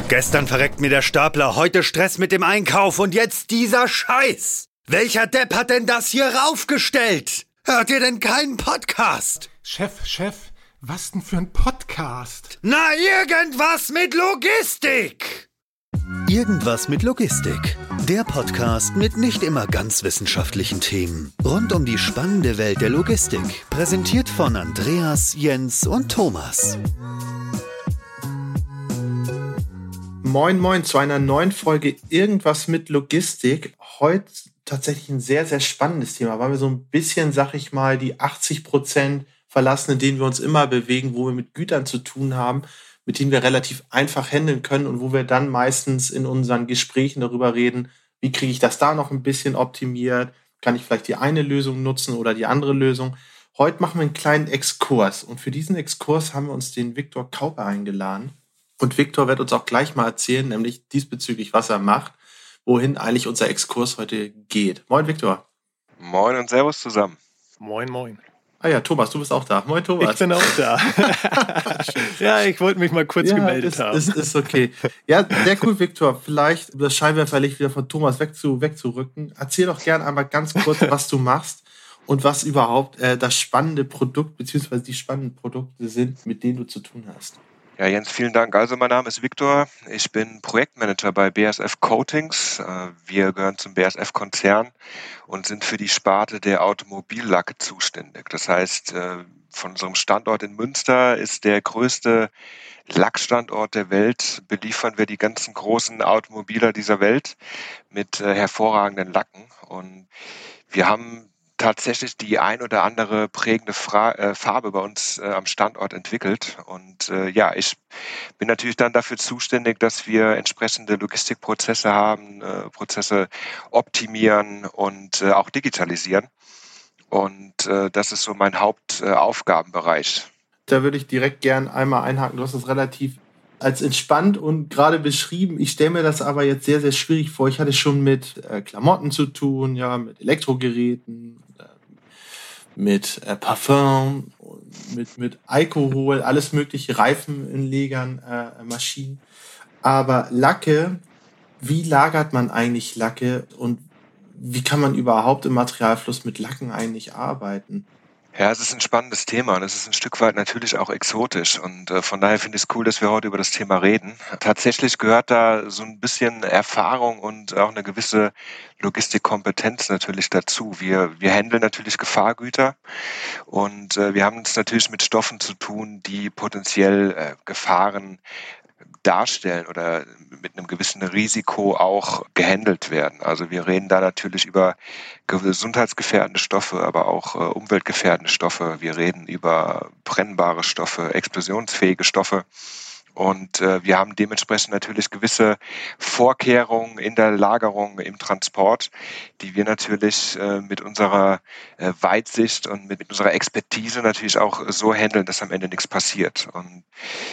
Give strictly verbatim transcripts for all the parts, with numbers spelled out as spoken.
Gestern verreckt mir der Stapler, heute Stress mit dem Einkauf und jetzt dieser Scheiß. Welcher Depp hat denn das hier raufgestellt? Hört ihr denn keinen Podcast? Chef, Chef, was denn für ein Podcast? Na, irgendwas mit Logistik! Irgendwas mit Logistik. Der Podcast mit nicht immer ganz wissenschaftlichen Themen. Rund um die spannende Welt der Logistik. Präsentiert von Andreas, Jens und Thomas. Moin Moin zu einer neuen Folge Irgendwas mit Logistik. Heute tatsächlich ein sehr, sehr spannendes Thema, weil wir so ein bisschen, sag ich mal, die achtzig Prozent verlassen, in denen wir uns immer bewegen, wo wir mit Gütern zu tun haben, mit denen wir relativ einfach handeln können und wo wir dann meistens in unseren Gesprächen darüber reden, wie kriege ich das da noch ein bisschen optimiert, kann ich vielleicht die eine Lösung nutzen oder die andere Lösung. Heute machen wir einen kleinen Exkurs und für diesen Exkurs haben wir uns den Viktor Kauper eingeladen. Und Viktor wird uns auch gleich mal erzählen, nämlich diesbezüglich, was er macht, wohin eigentlich unser Exkurs heute geht. Moin, Viktor. Moin und Servus zusammen. Moin, moin. Ah ja, Thomas, du bist auch da. Moin, Thomas. Ich bin auch da. Ja, ich wollte mich mal kurz ja, gemeldet ist, haben. Ist, ist okay. Ja, sehr cool, Viktor. Vielleicht das Scheinwerferlicht wieder von Thomas wegzu, wegzurücken. Erzähl doch gerne einmal ganz kurz, was du machst und was überhaupt äh, das spannende Produkt bzw. die spannenden Produkte sind, mit denen du zu tun hast. Ja, Jens, vielen Dank. Also mein Name ist Viktor. Ich bin Projektmanager bei B A S F Coatings. Wir gehören zum B A S F-Konzern und sind für die Sparte der Automobillacke zuständig. Das heißt, von unserem Standort in Münster ist der größte Lackstandort der Welt. Beliefern wir die ganzen großen Automobiler dieser Welt mit hervorragenden Lacken. Und wir haben tatsächlich die ein oder andere prägende Fra- äh, Farbe bei uns äh, am Standort entwickelt. Und äh, ja, ich bin natürlich dann dafür zuständig, dass wir entsprechende Logistikprozesse haben, äh, Prozesse optimieren und äh, auch digitalisieren. Und äh, das ist so mein Hauptaufgabenbereich. Da würde ich direkt gern einmal einhaken. Du hast es relativ als entspannt und gerade beschrieben. Ich stelle mir das aber jetzt sehr, sehr schwierig vor. Ich hatte schon mit äh, Klamotten zu tun, ja, mit Elektrogeräten, äh, mit äh, Parfum, mit, mit Alkohol, alles mögliche, Reifenlegern, äh, Maschinen. Aber Lacke, wie lagert man eigentlich Lacke und wie kann man überhaupt im Materialfluss mit Lacken eigentlich arbeiten? Ja, es ist ein spannendes Thema und es ist ein Stück weit natürlich auch exotisch und äh, von daher finde ich es cool, dass wir heute über das Thema reden. Tatsächlich gehört da so ein bisschen Erfahrung und auch eine gewisse Logistikkompetenz natürlich dazu. Wir, wir handeln natürlich Gefahrgüter und äh, wir haben es natürlich mit Stoffen zu tun, die potenziell äh, Gefahren darstellen oder mit einem gewissen Risiko auch gehandelt werden. Also wir reden da natürlich über gesundheitsgefährdende Stoffe, aber auch äh, umweltgefährdende Stoffe. Wir reden über brennbare Stoffe, explosionsfähige Stoffe. Und äh, wir haben dementsprechend natürlich gewisse Vorkehrungen in der Lagerung, im Transport, die wir natürlich äh, mit unserer äh, Weitsicht und mit, mit unserer Expertise natürlich auch so handeln, dass am Ende nichts passiert. Und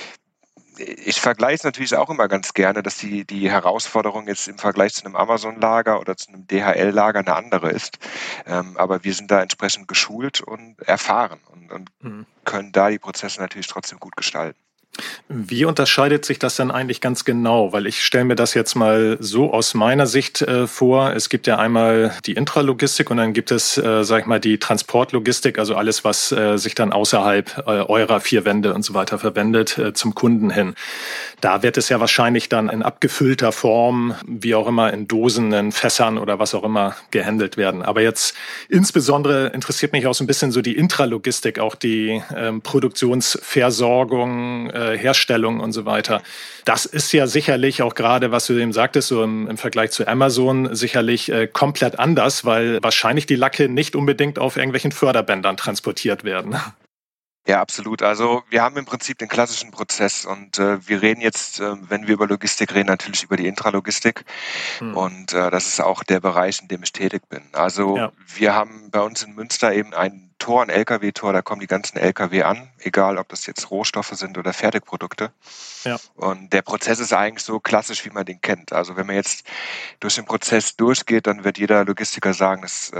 ich vergleiche es natürlich auch immer ganz gerne, dass die, die Herausforderung jetzt im Vergleich zu einem Amazon-Lager oder zu einem D H L-Lager eine andere ist. Ähm, aber wir sind da entsprechend geschult und erfahren und, und mhm. können da die Prozesse natürlich trotzdem gut gestalten. Wie unterscheidet sich das denn eigentlich ganz genau? Weil ich stelle mir das jetzt mal so aus meiner Sicht äh, vor. Es gibt ja einmal die Intralogistik und dann gibt es, äh, sag ich mal, die Transportlogistik, also alles, was äh, sich dann außerhalb äh, eurer vier Wände und so weiter verwendet, äh, zum Kunden hin. Da wird es ja wahrscheinlich dann in abgefüllter Form, wie auch immer, in Dosen, in Fässern oder was auch immer gehandelt werden. Aber jetzt insbesondere interessiert mich auch so ein bisschen so die Intralogistik, auch die ähm, Produktionsversorgung, äh, Herstellung und so weiter. Das ist ja sicherlich auch gerade, was du eben sagtest, so im, im Vergleich zu Amazon sicherlich äh, komplett anders, weil wahrscheinlich die Lacke nicht unbedingt auf irgendwelchen Förderbändern transportiert werden. Ja, absolut. Also wir haben im Prinzip den klassischen Prozess und äh, wir reden jetzt, äh, wenn wir über Logistik reden, natürlich über die Intralogistik hm. und äh, das ist auch der Bereich, in dem ich tätig bin. Also ja. Wir haben bei uns in Münster eben ein Tor, ein L K W-Tor, da kommen die ganzen L K W an, egal ob das jetzt Rohstoffe sind oder Fertigprodukte. Ja. Und der Prozess ist eigentlich so klassisch, wie man den kennt. Also wenn man jetzt durch den Prozess durchgeht, dann wird jeder Logistiker sagen, das äh,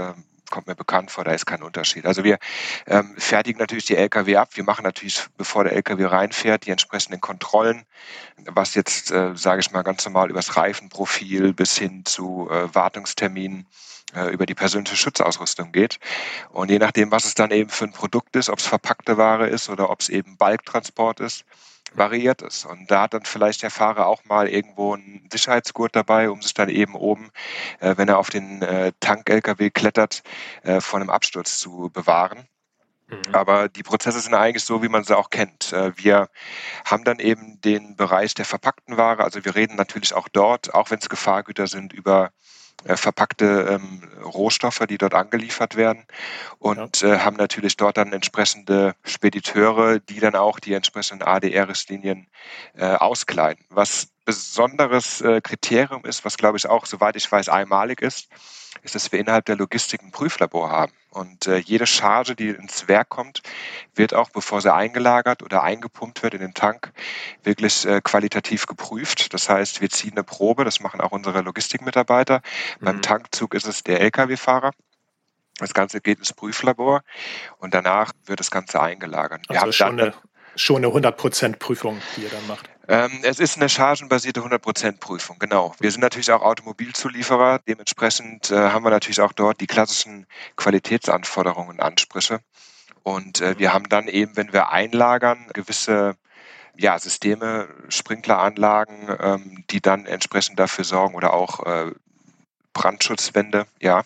kommt mir bekannt vor, da ist kein Unterschied. Also wir ähm, fertigen natürlich die L K W ab. Wir machen natürlich, bevor der L K W reinfährt, die entsprechenden Kontrollen, was jetzt, äh, sage ich mal, ganz normal übers Reifenprofil bis hin zu äh, Wartungsterminen über die persönliche Schutzausrüstung geht. Und je nachdem, was es dann eben für ein Produkt ist, ob es verpackte Ware ist oder ob es eben Balktransport ist, variiert es. Und da hat dann vielleicht der Fahrer auch mal irgendwo einen Sicherheitsgurt dabei, um sich dann eben oben, äh, wenn er auf den äh, Tank-L K W klettert, äh, vor einem Absturz zu bewahren. Mhm. Aber die Prozesse sind eigentlich so, wie man sie auch kennt. Äh, wir haben dann eben den Bereich der verpackten Ware. Also wir reden natürlich auch dort, auch wenn es Gefahrgüter sind, über Äh, verpackte ähm, Rohstoffe, die dort angeliefert werden und ja. äh, haben natürlich dort dann entsprechende Spediteure, die dann auch die entsprechenden A D R-Richtlinien äh, auskleiden. Was besonderes äh, Kriterium ist, was glaube ich auch, soweit ich weiß, einmalig ist, ist, dass wir innerhalb der Logistik ein Prüflabor haben. Und äh, jede Charge, die ins Werk kommt, wird auch, bevor sie eingelagert oder eingepumpt wird in den Tank, wirklich äh, qualitativ geprüft. Das heißt, wir ziehen eine Probe, das machen auch unsere Logistikmitarbeiter. Mhm. Beim Tankzug ist es der L K W-Fahrer. Das Ganze geht ins Prüflabor und danach wird das Ganze eingelagert. Also wir haben schon, dann, eine, schon eine hundert Prozent Prüfung, die ihr dann macht. Ähm, es ist eine chargenbasierte hundert Prozent Prüfung, genau. Wir sind natürlich auch Automobilzulieferer. Dementsprechend äh, haben wir natürlich auch dort die klassischen Qualitätsanforderungen und Ansprüche. Und äh, wir haben dann eben, wenn wir einlagern, gewisse ja, Systeme, Sprinkleranlagen, ähm, die dann entsprechend dafür sorgen oder auch äh, Brandschutzwände, ja.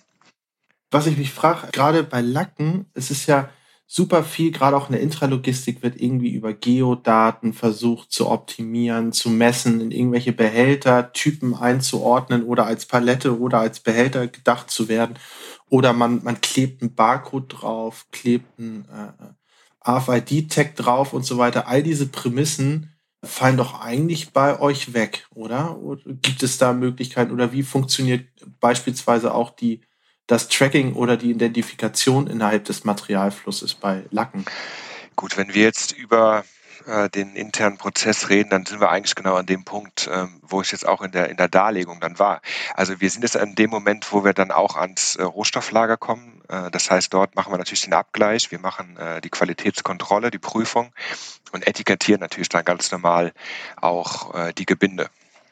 Was ich mich frage, gerade bei Lacken, es ist ja super viel, gerade auch in der Intralogistik wird irgendwie über Geodaten versucht zu optimieren, zu messen, in irgendwelche Behältertypen einzuordnen oder als Palette oder als Behälter gedacht zu werden. Oder man, man klebt einen Barcode drauf, klebt einen äh, R F I D-Tag drauf und so weiter. All diese Prämissen fallen doch eigentlich bei euch weg, oder? Oder gibt es da Möglichkeiten oder wie funktioniert beispielsweise auch die das Tracking oder die Identifikation innerhalb des Materialflusses bei Lacken? Gut, wenn wir jetzt über äh, den internen Prozess reden, dann sind wir eigentlich genau an dem Punkt, ähm, wo ich jetzt auch in der in der Darlegung dann war. Also wir sind jetzt an dem Moment, wo wir dann auch ans äh, Rohstofflager kommen. Äh, das heißt, dort machen wir natürlich den Abgleich, wir machen äh, die Qualitätskontrolle, die Prüfung und etikettieren natürlich dann ganz normal auch äh, die Gebinde.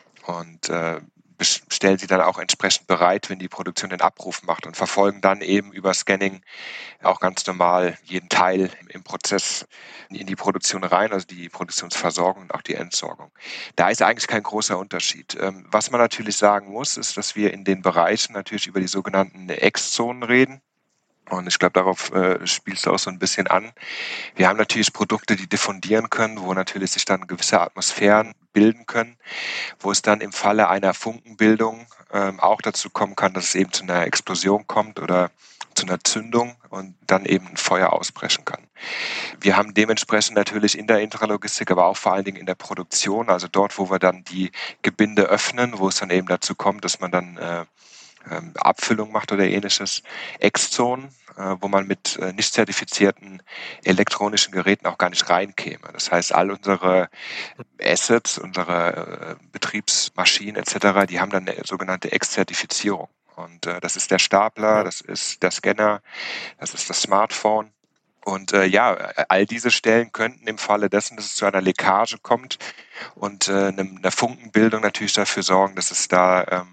Und äh, stellen sie dann auch entsprechend bereit, wenn die Produktion den Abruf macht und verfolgen dann eben über Scanning auch ganz normal jeden Teil im Prozess in die Produktion rein, also die Produktionsversorgung und auch die Entsorgung. Da ist eigentlich kein großer Unterschied. Was man natürlich sagen muss, ist, dass wir in den Bereichen natürlich über die sogenannten Ex-Zonen reden. Und ich glaube, darauf äh, spielst du auch so ein bisschen an. Wir haben natürlich Produkte, die diffundieren können, wo natürlich sich dann gewisse Atmosphären bilden können, wo es dann im Falle einer Funkenbildung ähm, auch dazu kommen kann, dass es eben zu einer Explosion kommt oder zu einer Zündung und dann eben ein Feuer ausbrechen kann. Wir haben dementsprechend natürlich in der Intralogistik, aber auch vor allen Dingen in der Produktion, also dort, wo wir dann die Gebinde öffnen, wo es dann eben dazu kommt, dass man dann äh, Abfüllung macht oder ähnliches, Ex-Zonen, äh, wo man mit äh, nicht zertifizierten elektronischen Geräten auch gar nicht reinkäme. Das heißt, all unsere Assets, unsere äh, Betriebsmaschinen et cetera, die haben dann eine sogenannte Ex-Zertifizierung. Und äh, das ist der Stapler, das ist der Scanner, das ist das Smartphone. Und äh, ja, all diese Stellen könnten im Falle dessen, dass es zu einer Leckage kommt und äh, einer Funkenbildung natürlich dafür sorgen, dass es da ähm,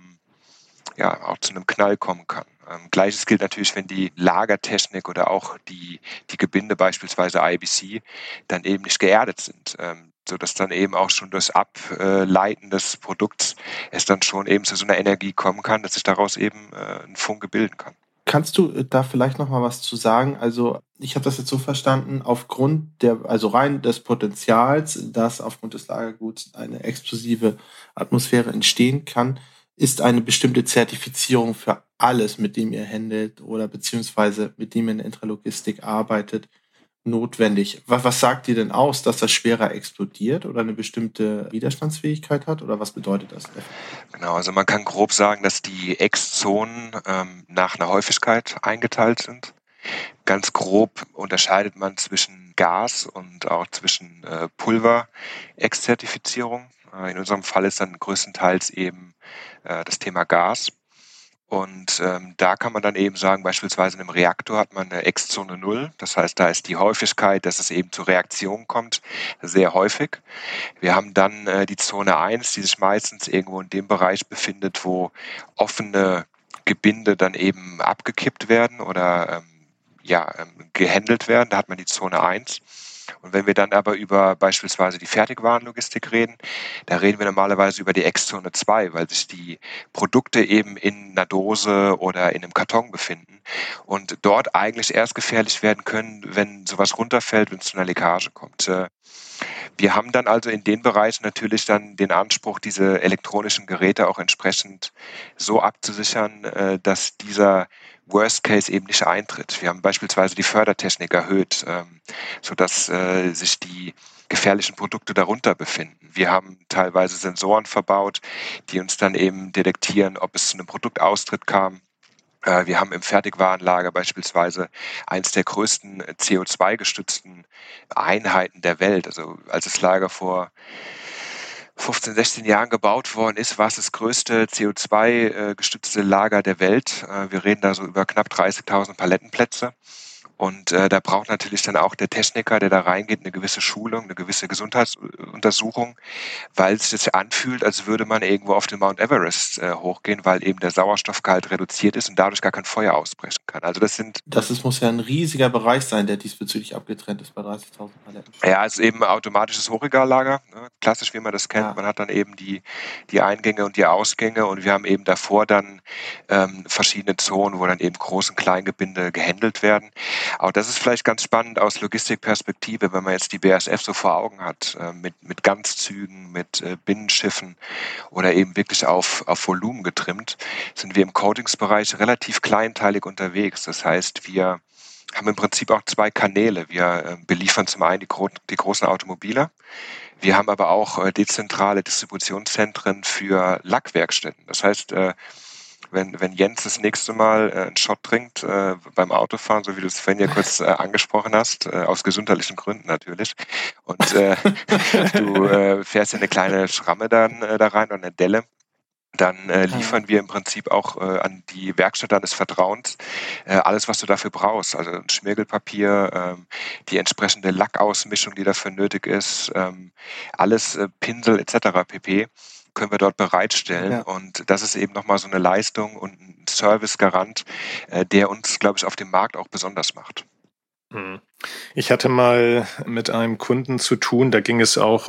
ja, auch zu einem Knall kommen kann. Ähm, Gleiches gilt natürlich, wenn die Lagertechnik oder auch die, die Gebinde, beispielsweise I B C, dann eben nicht geerdet sind, ähm, sodass dann eben auch schon durch Ableiten des Produkts es dann schon eben zu so einer Energie kommen kann, dass sich daraus eben äh, ein Funke bilden kann. Kannst du da vielleicht noch mal was zu sagen? Also ich habe das jetzt so verstanden, aufgrund der, also rein des Potenzials, dass aufgrund des Lagerguts eine explosive Atmosphäre entstehen kann, ist eine bestimmte Zertifizierung für alles, mit dem ihr handelt oder beziehungsweise mit dem ihr in der Intralogistik arbeitet, notwendig. Was, was sagt ihr denn aus, dass das schwerer explodiert oder eine bestimmte Widerstandsfähigkeit hat? Oder was bedeutet das? Genau, also man kann grob sagen, dass die Ex-Zonen ähm, nach einer Häufigkeit eingeteilt sind. Ganz grob unterscheidet man zwischen Gas und auch zwischen äh, Pulver-Ex-Zertifizierung. Äh, in unserem Fall ist dann größtenteils eben äh, das Thema Gas. Und ähm, da kann man dann eben sagen, beispielsweise in einem Reaktor hat man eine Ex-Zone null. Das heißt, da ist die Häufigkeit, dass es eben zu Reaktionen kommt, sehr häufig. Wir haben dann äh, die Zone eins, die sich meistens irgendwo in dem Bereich befindet, wo offene Gebinde dann eben abgekippt werden oder ähm, ja, ähm, gehandelt werden. Da hat man die Zone eins. Und wenn wir dann aber über beispielsweise die Fertigwarenlogistik reden, da reden wir normalerweise über die Ex-Zone zwei, weil sich die Produkte eben in einer Dose oder in einem Karton befinden und dort eigentlich erst gefährlich werden können, wenn sowas runterfällt, wenn es zu einer Leckage kommt. Wir haben dann also in den Bereichen natürlich dann den Anspruch, diese elektronischen Geräte auch entsprechend so abzusichern, dass dieser Worst Case eben nicht eintritt. Wir haben beispielsweise die Fördertechnik erhöht, ähm, sodass äh, sich die gefährlichen Produkte darunter befinden. Wir haben teilweise Sensoren verbaut, die uns dann eben detektieren, ob es zu einem Produktaustritt kam. Äh, wir haben im Fertigwarenlager beispielsweise eines der größten C O zwei gestützten Einheiten der Welt. Also als das Lager vor fünfzehn, sechzehn Jahren gebaut worden ist, war es das größte C O zwei gestützte Lager der Welt. Wir reden da so über knapp dreißigtausend Palettenplätze. Und äh, da braucht natürlich dann auch der Techniker, der da reingeht, eine gewisse Schulung, eine gewisse Gesundheitsuntersuchung, weil es sich anfühlt, als würde man irgendwo auf den Mount Everest äh, hochgehen, weil eben der Sauerstoffgehalt reduziert ist und dadurch gar kein Feuer ausbrechen kann. Also das sind... Das ist, muss ja ein riesiger Bereich sein, der diesbezüglich abgetrennt ist bei dreißigtausend Paletten. Ja, es ist eben automatisches Hochregallager, ne? Klassisch wie man das kennt. Ja. Man hat dann eben die, die Eingänge und die Ausgänge und wir haben eben davor dann ähm, verschiedene Zonen, wo dann eben Groß- und Kleingebinde gehandelt werden. Auch das ist vielleicht ganz spannend aus Logistikperspektive, wenn man jetzt die B A S F so vor Augen hat, äh, mit, mit Ganzzügen, mit äh, Binnenschiffen oder eben wirklich auf, auf Volumen getrimmt, sind wir im Coatingsbereich relativ kleinteilig unterwegs. Das heißt, wir haben im Prinzip auch zwei Kanäle. Wir äh, beliefern zum einen die, gro- die großen Automobile. Wir haben aber auch äh, dezentrale Distributionszentren für Lackwerkstätten. Das heißt, äh, Wenn, wenn Jens das nächste Mal äh, einen Shot trinkt äh, beim Autofahren, so wie du es vorhin ja kurz äh, angesprochen hast, äh, aus gesundheitlichen Gründen natürlich, und äh, du äh, fährst ja eine kleine Schramme dann äh, da rein oder eine Delle, dann äh, liefern wir im Prinzip auch äh, an die Werkstatt deines Vertrauens äh, alles, was du dafür brauchst. Also ein Schmirgelpapier, ähm, die entsprechende Lackausmischung, die dafür nötig ist, ähm, alles, äh, Pinsel et cetera pp. können wir dort bereitstellen. Ja. Und das ist eben nochmal so eine Leistung und ein Servicegarant, äh, der uns, glaube ich, auf dem Markt auch besonders macht. Ich hatte mal mit einem Kunden zu tun, da ging es auch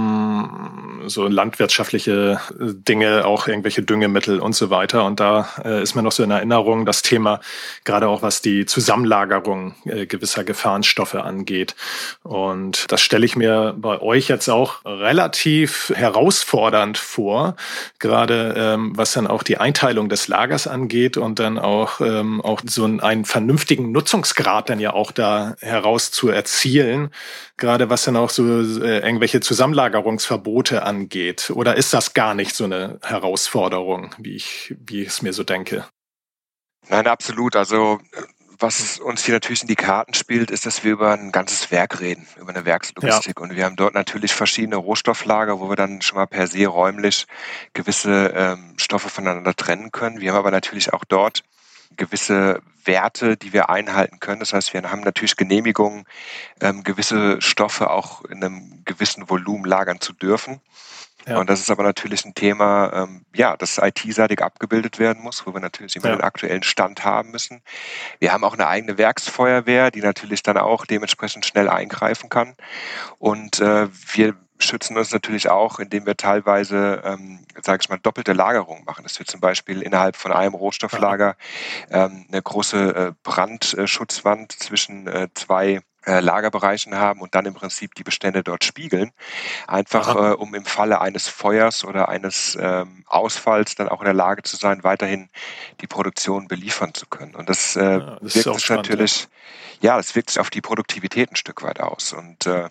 um so landwirtschaftliche Dinge, auch irgendwelche Düngemittel und so weiter. Und da äh, ist mir noch so in Erinnerung das Thema, gerade auch was die Zusammenlagerung äh, gewisser Gefahrenstoffe angeht. Und das stelle ich mir bei euch jetzt auch relativ herausfordernd vor, gerade ähm, was dann auch die Einteilung des Lagers angeht und dann auch, ähm, auch so einen, einen vernünftigen Nutzungsgrad dann ja auch da heraus zu erzielen, gerade was dann auch so äh, irgendwelche Zusammenlagerungsverbote angeht. Oder ist das gar nicht so eine Herausforderung, wie ich, wie ich es mir so denke? Nein, absolut. Also was uns hier natürlich in die Karten spielt, ist, dass wir über ein ganzes Werk reden, über eine Werkslogistik. Ja. Und wir haben dort natürlich verschiedene Rohstofflager, wo wir dann schon mal per se räumlich gewisse ähm, Stoffe voneinander trennen können. Wir haben aber natürlich auch dort gewisse Werte, die wir einhalten können. Das heißt, wir haben natürlich Genehmigungen, ähm, gewisse Stoffe auch in einem gewissen Volumen lagern zu dürfen. Ja. Und das ist aber natürlich ein Thema, ähm, ja, das I T-seitig abgebildet werden muss, wo wir natürlich immer ja. den aktuellen Stand haben müssen. Wir haben auch eine eigene Werksfeuerwehr, die natürlich dann auch dementsprechend schnell eingreifen kann. Und äh, wir schützen uns natürlich auch, indem wir teilweise, ähm, sage ich mal, doppelte Lagerung machen. Dass wir zum Beispiel innerhalb von einem Rohstofflager ähm, eine große äh, Brandschutzwand zwischen äh, zwei äh, Lagerbereichen haben und dann im Prinzip die Bestände dort spiegeln. Einfach äh, um im Falle eines Feuers oder eines ähm, Ausfalls dann auch in der Lage zu sein, weiterhin die Produktion beliefern zu können. Und das, äh, ja, das wirkt sich natürlich, ja. ja, das wirkt sich auf die Produktivität ein Stück weit aus. Und äh,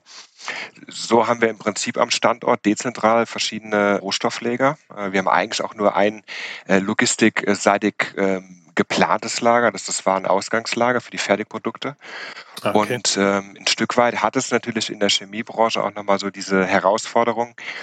so haben wir im Prinzip am Standort dezentral verschiedene Rohstofflager. Wir haben eigentlich auch nur ein äh, logistikseitig äh, geplantes Lager, das ist das Warenausgangslager für die Fertigprodukte. Okay. Und ähm, ein Stück weit hat es natürlich in der Chemiebranche auch nochmal so diese Herausforderung,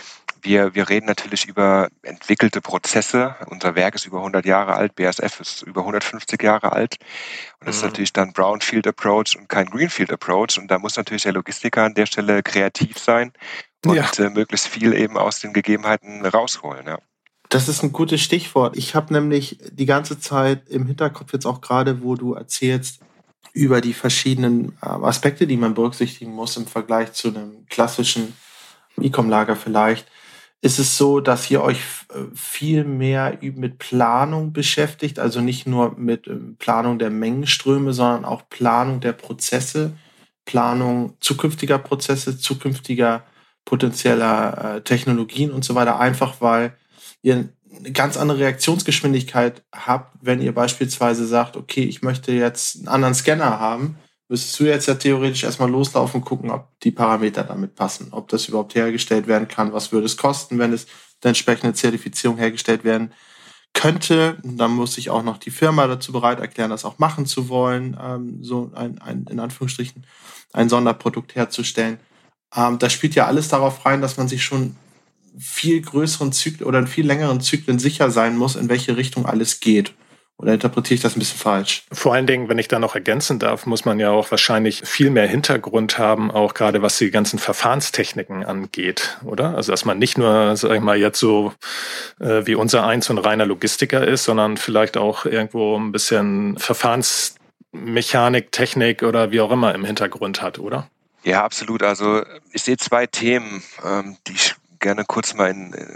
Wir, wir reden natürlich über entwickelte Prozesse. Unser Werk ist über hundert Jahre alt, B A S F ist über hundertfünfzig Jahre alt. Und das mhm. ist natürlich dann Brownfield Approach und kein Greenfield Approach. Und da muss natürlich der Logistiker an der Stelle kreativ sein und ja. äh, möglichst viel eben aus den Gegebenheiten rausholen. Ja. Das ist ein gutes Stichwort. Ich habe nämlich die ganze Zeit im Hinterkopf jetzt auch gerade, wo du erzählst, über die verschiedenen äh, Aspekte, die man berücksichtigen muss im Vergleich zu einem klassischen E-Com-Lager vielleicht, ist es so, dass ihr euch viel mehr mit Planung beschäftigt, also nicht nur mit Planung der Mengenströme, sondern auch Planung der Prozesse, Planung zukünftiger Prozesse, zukünftiger potenzieller äh, Technologien und so weiter, einfach weil ihr eine ganz andere Reaktionsgeschwindigkeit habt, wenn ihr beispielsweise sagt, okay, ich möchte jetzt einen anderen Scanner haben, müsstest du jetzt ja theoretisch erstmal loslaufen und gucken, ob die Parameter damit passen, ob das überhaupt hergestellt werden kann, was würde es kosten, wenn es der entsprechende Zertifizierung hergestellt werden könnte. Und dann muss ich auch noch die Firma dazu bereit erklären, das auch machen zu wollen, ähm, so ein, ein, in Anführungsstrichen, ein Sonderprodukt herzustellen. Ähm, das spielt ja alles darauf rein, dass man sich schon viel größeren Zyklen oder in viel längeren Zyklen sicher sein muss, in welche Richtung alles geht. Oder interpretiere ich das ein bisschen falsch? Vor allen Dingen, wenn ich da noch ergänzen darf, muss man ja auch wahrscheinlich viel mehr Hintergrund haben, auch gerade was die ganzen Verfahrenstechniken angeht, oder? Also dass man nicht nur, sag ich mal, jetzt so äh, wie unser eins so ein reiner Logistiker ist, sondern vielleicht auch irgendwo ein bisschen Verfahrensmechanik, Technik oder wie auch immer im Hintergrund hat, oder? Ja, absolut. Also ich sehe zwei Themen, ähm, die ich gerne kurz mal in äh,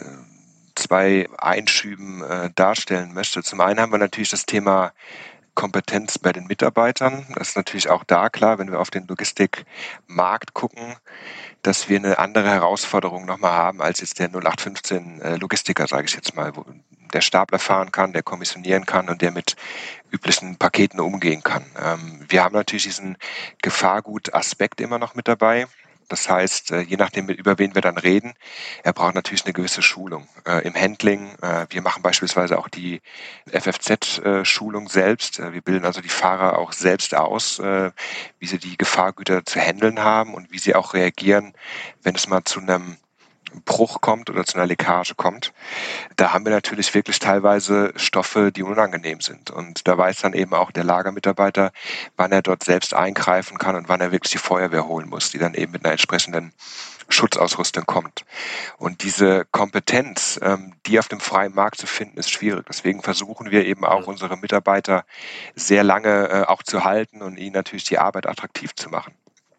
zwei Einschüben äh, darstellen möchte. Zum einen haben wir natürlich das Thema Kompetenz bei den Mitarbeitern. Das ist natürlich auch da klar, wenn wir auf den Logistikmarkt gucken, dass wir eine andere Herausforderung nochmal haben als jetzt der null acht fünfzehn äh, Logistiker, sage ich jetzt mal, wo der Stapler fahren kann, der kommissionieren kann und der mit üblichen Paketen umgehen kann. Ähm, wir haben natürlich diesen Gefahrgut-Aspekt immer noch mit dabei. Das heißt, je nachdem, über wen wir dann reden, er braucht natürlich eine gewisse Schulung äh, im Handling. Äh, wir machen beispielsweise auch die F F Z-Schulung selbst. Äh, wir bilden also die Fahrer auch selbst aus, äh, wie sie die Gefahrgüter zu handeln haben und wie sie auch reagieren, wenn es mal zu einem Bruch kommt oder zu einer Leckage kommt. Da haben wir natürlich wirklich teilweise Stoffe, die unangenehm sind. Und da weiß dann eben auch der Lagermitarbeiter, wann er dort selbst eingreifen kann und wann er wirklich die Feuerwehr holen muss, die dann eben mit einer entsprechenden Schutzausrüstung kommt. Und diese Kompetenz, ähm, die auf dem freien Markt zu finden, ist schwierig. Deswegen versuchen wir eben auch unsere Mitarbeiter sehr lange äh, auch zu halten und ihnen natürlich die Arbeit attraktiv zu machen.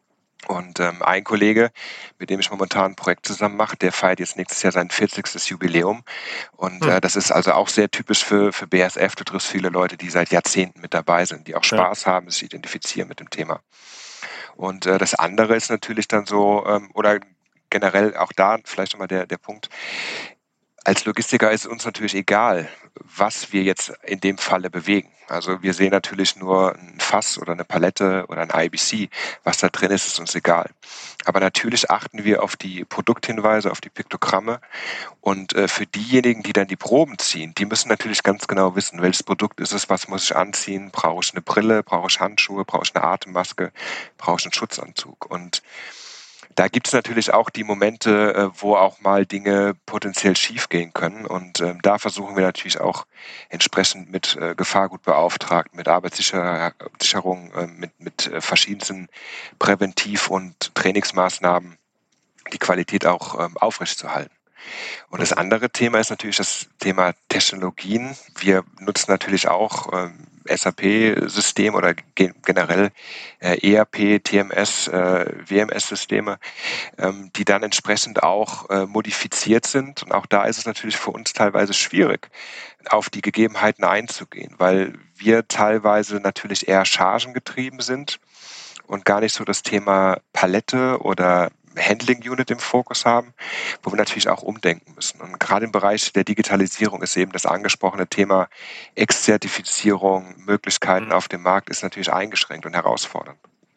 Und ähm, ein Kollege, mit dem ich momentan ein Projekt zusammen mache, der feiert jetzt nächstes Jahr sein vierzigstes Jubiläum. Und äh, das ist also auch sehr typisch für, für B A S F. Du triffst viele Leute, die seit Jahrzehnten mit dabei sind, die auch Spaß ja. haben, sich identifizieren mit dem Thema. Und äh, das andere ist natürlich dann so, ähm, oder generell auch da vielleicht nochmal der, der Punkt, als Logistiker ist es uns natürlich egal, was wir jetzt in dem Falle bewegen. Also wir sehen natürlich nur ein Fass oder eine Palette oder ein I B C. Was da drin ist, ist uns egal. Aber natürlich achten wir auf die Produkthinweise, auf die Piktogramme. Und äh, für diejenigen, die dann die Proben ziehen, die müssen natürlich ganz genau wissen, welches Produkt ist es, was muss ich anziehen, brauche ich eine Brille, brauche ich Handschuhe, brauche ich eine Atemmaske, brauche ich einen Schutzanzug. Und da gibt es natürlich auch die Momente, wo auch mal Dinge potenziell schief gehen können. Und ähm, da versuchen wir natürlich auch entsprechend mit äh, Gefahrgutbeauftragten, mit Arbeitssicherung, äh, mit, mit äh, verschiedensten Präventiv- und Trainingsmaßnahmen die Qualität auch ähm, aufrechtzuerhalten. Und das andere Thema ist natürlich das Thema Technologien. Wir nutzen natürlich auch ähm, S A P-System oder ge- generell äh, E R P, T M S, äh, W M S-Systeme, ähm, die dann entsprechend auch äh, modifiziert sind. Und auch da ist es natürlich für uns teilweise schwierig, auf die Gegebenheiten einzugehen, weil wir teilweise natürlich eher chargengetrieben sind und gar nicht so das Thema Palette oder Handling Unit im Fokus haben, wo wir natürlich auch umdenken müssen. Und gerade im Bereich der Digitalisierung ist eben das angesprochene Thema Ex-Zertifizierung, Möglichkeiten auf dem Markt ist natürlich eingeschränkt und herausfordernd.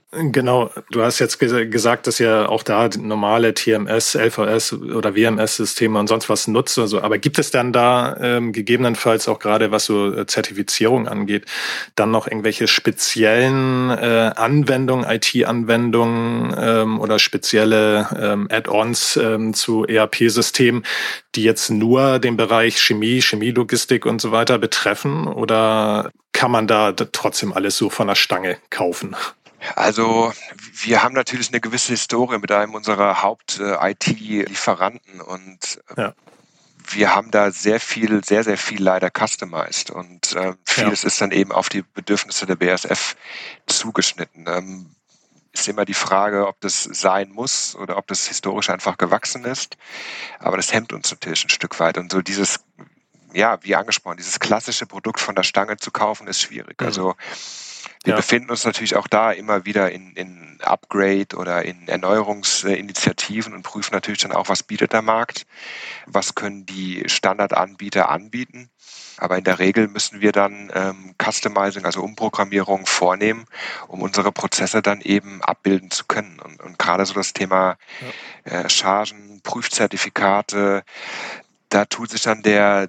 Genau, du hast jetzt gesagt, dass ihr auch da normale T M S, L V S oder W M S-Systeme und sonst was nutzt. Also, aber gibt es dann da ähm, gegebenenfalls auch gerade, was so Zertifizierung angeht, dann noch irgendwelche speziellen äh, Anwendungen, I T-Anwendungen ähm, oder spezielle ähm, Add-ons ähm, zu E R P-Systemen, die jetzt nur den Bereich Chemie, Chemielogistik und so weiter betreffen? Oder kann man da trotzdem alles so von der Stange kaufen? Also wir haben natürlich eine gewisse Historie mit einem unserer Haupt-I T-Lieferanten und ja. wir haben da sehr viel, sehr, sehr viel leider customized und äh, vieles ja. ist dann eben auf die Bedürfnisse der B A S F zugeschnitten. Ähm, ist immer die Frage, ob das sein muss oder ob das historisch einfach gewachsen ist, aber das hemmt uns natürlich ein Stück weit und so dieses, ja, wie angesprochen, dieses klassische Produkt von der Stange zu kaufen, ist schwierig. Mhm. Also wir ja. befinden uns natürlich auch da immer wieder in, in Upgrade oder in Erneuerungsinitiativen und prüfen natürlich dann auch, was bietet der Markt, was können die Standardanbieter anbieten. Aber in der Regel müssen wir dann ähm, Customizing, also Umprogrammierung vornehmen, um unsere Prozesse dann eben abbilden zu können. Und, und gerade so das Thema ja. äh, Chargen, Prüfzertifikate, da tut sich dann der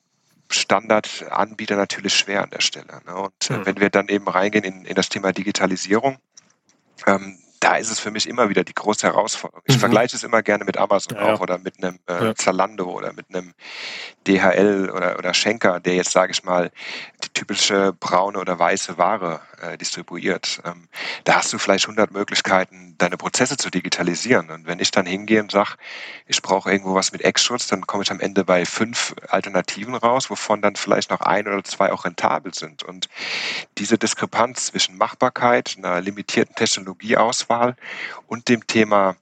Standardanbieter natürlich schwer an der Stelle. Ne? Und äh, mhm. wenn wir dann eben reingehen in, in das Thema Digitalisierung, ähm, da ist es für mich immer wieder die große Herausforderung. Ich mhm. vergleiche es immer gerne mit Amazon ja, auch oder mit einem äh, ja. Zalando oder mit einem D H L oder, oder Schenker, der jetzt, sage ich mal, die typische braune oder weiße Ware äh, distribuiert. Ähm, da hast du vielleicht hundert Möglichkeiten, deine Prozesse zu digitalisieren. Und wenn ich dann hingehe und sage, ich brauche irgendwo was mit Ex-Schutz, dann komme ich am Ende bei fünf Alternativen raus, wovon dann vielleicht noch ein oder zwei auch rentabel sind. Und diese Diskrepanz zwischen Machbarkeit, einer limitierten Technologieauswahl und dem Thema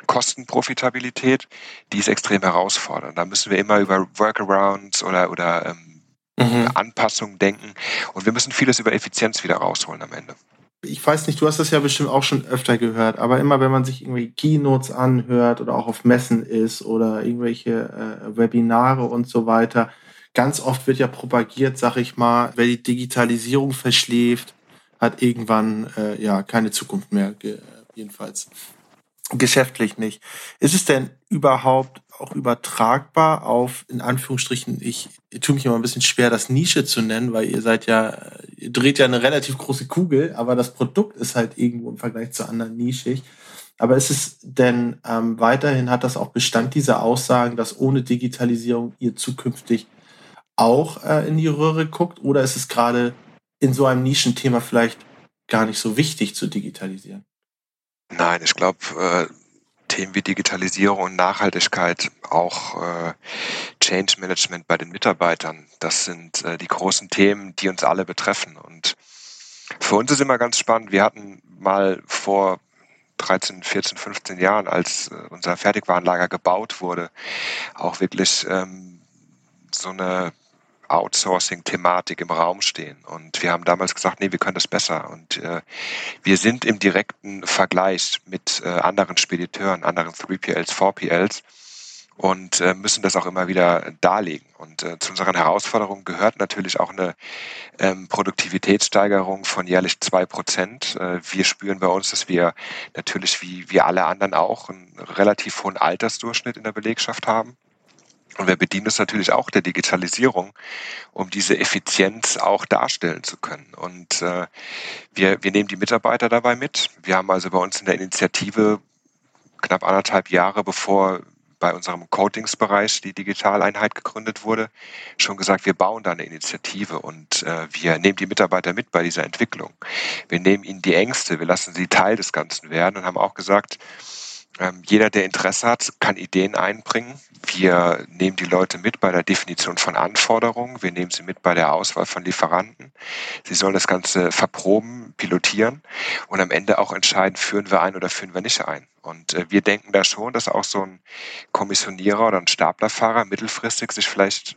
Kostenprofitabilität, die ist extrem herausfordernd. Da müssen wir immer über Workarounds oder, oder ähm, mhm. Anpassungen denken und wir müssen vieles über Effizienz wieder rausholen am Ende. Ich weiß nicht, du hast das ja bestimmt auch schon öfter gehört, aber immer wenn man sich irgendwie Keynotes anhört oder auch auf Messen ist oder irgendwelche äh, Webinare und so weiter, ganz oft wird ja propagiert, sag ich mal, wer die Digitalisierung verschläft, hat irgendwann äh, ja keine Zukunft mehr, ge- jedenfalls geschäftlich nicht. Ist es denn überhaupt auch übertragbar auf, in Anführungsstrichen, ich, ich tue mich immer ein bisschen schwer, das Nische zu nennen, weil ihr seid ja, ihr dreht ja eine relativ große Kugel, aber das Produkt ist halt irgendwo im Vergleich zu anderen nischig. Aber ist es denn ähm, weiterhin, hat das auch Bestand, diese Aussagen, dass ohne Digitalisierung ihr zukünftig auch äh, in die Röhre guckt? Oder ist es gerade in so einem Nischenthema vielleicht gar nicht so wichtig zu digitalisieren? Nein, ich glaube, äh, Themen wie Digitalisierung und Nachhaltigkeit, auch äh, Change Management bei den Mitarbeitern, das sind äh, die großen Themen, die uns alle betreffen. Und für uns ist immer ganz spannend, wir hatten mal vor dreizehn, vierzehn, fünfzehn Jahren, als äh, unser Fertigwarenlager gebaut wurde, auch wirklich ähm, so eine Outsourcing-Thematik im Raum stehen. Und wir haben damals gesagt, nee, wir können das besser. Und äh, wir sind im direkten Vergleich mit äh, anderen Spediteuren, anderen drei P Ls, vier P Ls und äh, müssen das auch immer wieder darlegen. Und äh, zu unseren Herausforderungen gehört natürlich auch eine ähm, Produktivitätssteigerung von jährlich zwei Prozent. Äh, wir spüren bei uns, dass wir natürlich wie, wie alle anderen auch einen relativ hohen Altersdurchschnitt in der Belegschaft haben. Und wir bedienen uns natürlich auch der Digitalisierung, um diese Effizienz auch darstellen zu können. Und äh, wir, wir nehmen die Mitarbeiter dabei mit. Wir haben also bei uns in der Initiative knapp anderthalb Jahre, bevor bei unserem Coatingsbereich die Digitaleinheit gegründet wurde, schon gesagt, wir bauen da eine Initiative und äh, wir nehmen die Mitarbeiter mit bei dieser Entwicklung. Wir nehmen ihnen die Ängste, wir lassen sie Teil des Ganzen werden und haben auch gesagt, ähm, jeder, der Interesse hat, kann Ideen einbringen. Wir nehmen die Leute mit bei der Definition von Anforderungen, wir nehmen sie mit bei der Auswahl von Lieferanten. Sie sollen das Ganze verproben, pilotieren und am Ende auch entscheiden, führen wir ein oder führen wir nicht ein. Und äh, wir denken da schon, dass auch so ein Kommissionierer oder ein Staplerfahrer mittelfristig sich vielleicht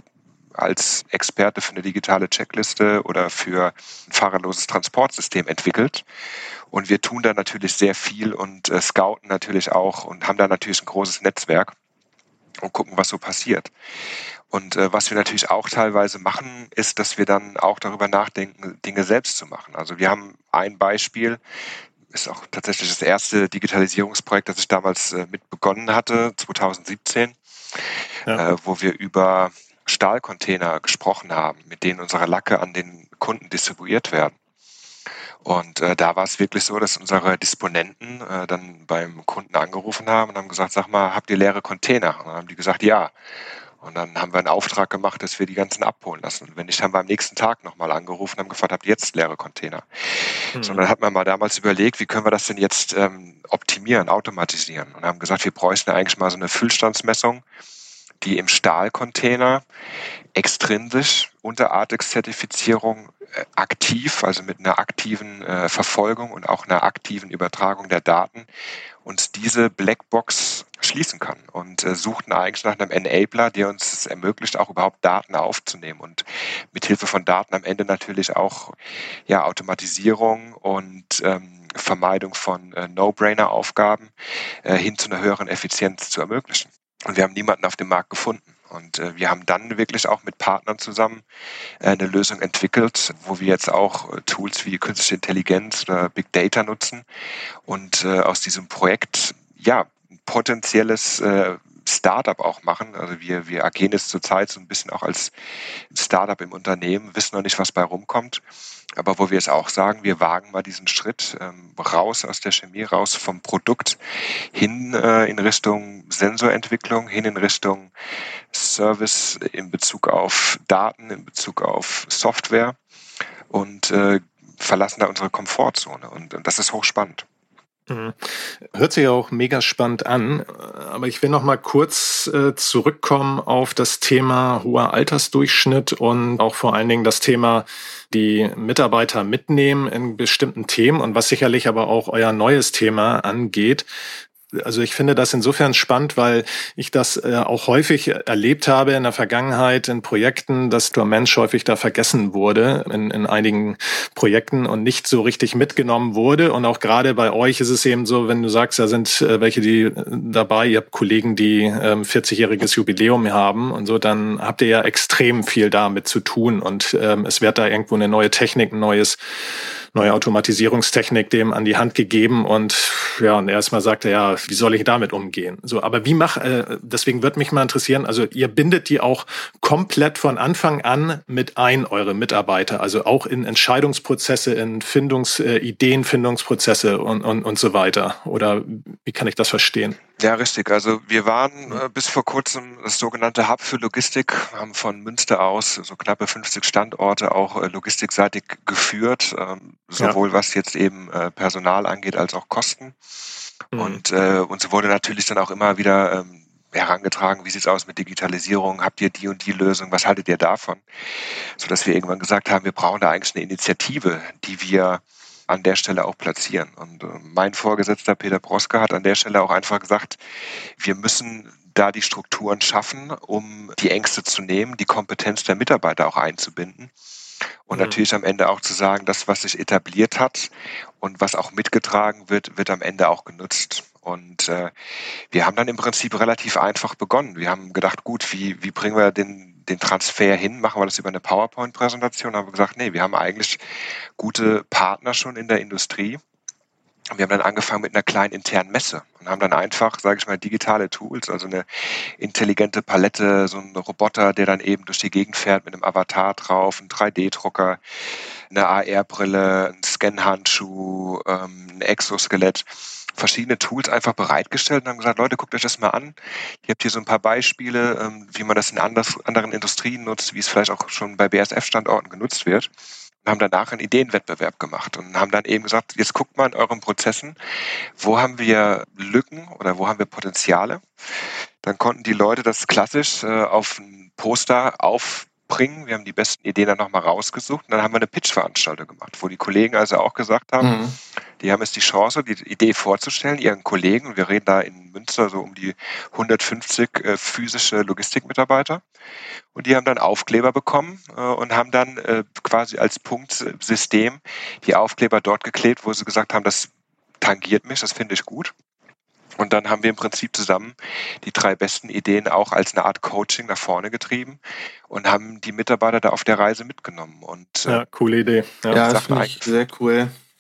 als Experte für eine digitale Checkliste oder für ein fahrerloses Transportsystem entwickelt. Und wir tun da natürlich sehr viel und äh, scouten natürlich auch und haben da natürlich ein großes Netzwerk und gucken, was so passiert. Und äh, was wir natürlich auch teilweise machen, ist, dass wir dann auch darüber nachdenken, Dinge selbst zu machen. Also wir haben ein Beispiel, ist auch tatsächlich das erste Digitalisierungsprojekt, das ich damals äh, mit begonnen hatte, zwanzig siebzehn, ja. äh, wo wir über Stahlcontainer gesprochen haben, mit denen unsere Lacke an den Kunden distribuiert werden. Und äh, da war es wirklich so, dass unsere Disponenten äh, dann beim Kunden angerufen haben und haben gesagt, sag mal, habt ihr leere Container? Und dann haben die gesagt, ja. Und dann haben wir einen Auftrag gemacht, dass wir die ganzen abholen lassen. Und wenn nicht, haben wir am nächsten Tag nochmal angerufen und haben gefragt, habt ihr jetzt leere Container? Mhm. So, dann hat man mal damals überlegt, wie können wir das denn jetzt ähm, optimieren, automatisieren? Und haben gesagt, wir bräuchten eigentlich mal so eine Füllstandsmessung, die im Stahlcontainer extrinsisch unter Artex-Zertifizierung äh, aktiv, also mit einer aktiven äh, Verfolgung und auch einer aktiven Übertragung der Daten, uns diese Blackbox schließen kann, und äh, suchten eigentlich nach einem Enabler, der uns es ermöglicht, auch überhaupt Daten aufzunehmen und mit Hilfe von Daten am Ende natürlich auch ja, Automatisierung und ähm, Vermeidung von äh, No-Brainer-Aufgaben äh, hin zu einer höheren Effizienz zu ermöglichen. Und wir haben niemanden auf dem Markt gefunden. Und äh, wir haben dann wirklich auch mit Partnern zusammen äh, eine Lösung entwickelt, wo wir jetzt auch äh, Tools wie künstliche Intelligenz oder Big Data nutzen und äh, aus diesem Projekt ja ein potenzielles äh, Startup auch machen. Also wir, wir agieren jetzt zurzeit so ein bisschen auch als Startup im Unternehmen, wissen noch nicht, was bei rumkommt. Aber wo wir es auch sagen, wir wagen mal diesen Schritt ähm, raus aus der Chemie, raus vom Produkt hin äh, in Richtung Sensorentwicklung, hin in Richtung Service in Bezug auf Daten, in Bezug auf Software und äh, verlassen da unsere Komfortzone. Und, und das ist hochspannend. Hört sich ja auch mega spannend an, aber ich will noch mal kurz äh, zurückkommen auf das Thema hoher Altersdurchschnitt und auch vor allen Dingen das Thema, die Mitarbeiter mitnehmen in bestimmten Themen und was sicherlich aber auch euer neues Thema angeht. Also ich finde das insofern spannend, weil ich das äh, auch häufig erlebt habe in der Vergangenheit in Projekten, dass der Mensch häufig da vergessen wurde in, in einigen Projekten und nicht so richtig mitgenommen wurde. Und auch gerade bei euch ist es eben so, wenn du sagst, da sind äh, welche, die äh, dabei, ihr habt Kollegen, die ähm, vierzigjähriges Jubiläum haben und so, dann habt ihr ja extrem viel damit zu tun und ähm, es wird da irgendwo eine neue Technik, ein neues neue Automatisierungstechnik dem an die Hand gegeben und ja, und erstmal sagt er, ja, wie soll ich damit umgehen? So, aber wie mach, äh, deswegen würde mich mal interessieren, also ihr bindet die auch komplett von Anfang an mit ein, eure Mitarbeiter, also auch in Entscheidungsprozesse, in Findungs-, äh, Ideenfindungsprozesse und, und, und so weiter. Oder wie kann ich das verstehen? Ja, richtig. Also wir waren äh, bis vor kurzem das sogenannte Hub für Logistik, haben von Münster aus so knappe fünfzig Standorte auch äh, logistikseitig geführt, ähm, sowohl ja. was jetzt eben äh, Personal angeht als auch Kosten. Mhm. Und äh, uns wurde natürlich dann auch immer wieder ähm, herangetragen, wie sieht's aus mit Digitalisierung, habt ihr die und die Lösung, was haltet ihr davon? Sodass wir irgendwann gesagt haben, wir brauchen da eigentlich eine Initiative, die wir an der Stelle auch platzieren. Und äh, mein Vorgesetzter Peter Broske hat an der Stelle auch einfach gesagt, wir müssen da die Strukturen schaffen, um die Ängste zu nehmen, die Kompetenz der Mitarbeiter auch einzubinden und mhm. natürlich am Ende auch zu sagen, das, was sich etabliert hat und was auch mitgetragen wird, wird am Ende auch genutzt. Und äh, wir haben dann im Prinzip relativ einfach begonnen. Wir haben gedacht, gut, wie, wie bringen wir den den Transfer hin, machen wir das über eine PowerPoint-Präsentation, haben wir gesagt, nee, wir haben eigentlich gute Partner schon in der Industrie. Wir haben dann angefangen mit einer kleinen internen Messe und haben dann einfach, sage ich mal, digitale Tools, also eine intelligente Palette, so ein Roboter, der dann eben durch die Gegend fährt mit einem Avatar drauf, ein drei D Drucker, eine A R-Brille, ein Scan-Handschuh, ähm, ein Exoskelett, verschiedene Tools einfach bereitgestellt und haben gesagt, Leute, guckt euch das mal an. Ihr habt hier so ein paar Beispiele, ähm, wie man das in anders, anderen Industrien nutzt, wie es vielleicht auch schon bei B A S F-Standorten genutzt wird. Und haben danach einen Ideenwettbewerb gemacht und haben dann eben gesagt, jetzt guckt mal in euren Prozessen, wo haben wir Lücken oder wo haben wir Potenziale. Dann konnten die Leute das klassisch äh, auf ein Poster aufbringen. Wir haben die besten Ideen dann nochmal rausgesucht und dann haben wir eine Pitch-Veranstaltung gemacht, wo die Kollegen also auch gesagt haben, mhm. die haben jetzt die Chance, die Idee vorzustellen, ihren Kollegen, und wir reden da in Münster so um die hundertfünfzig äh, physische Logistikmitarbeiter. Und die haben dann Aufkleber bekommen äh, und haben dann äh, quasi als Punktsystem die Aufkleber dort geklebt, wo sie gesagt haben, das tangiert mich, das finde ich gut. Und dann haben wir im Prinzip zusammen die drei besten Ideen auch als eine Art Coaching nach vorne getrieben und haben die Mitarbeiter da auf der Reise mitgenommen. Und, äh, ja, coole Idee. Ja, ja, das finde ich sehr cool.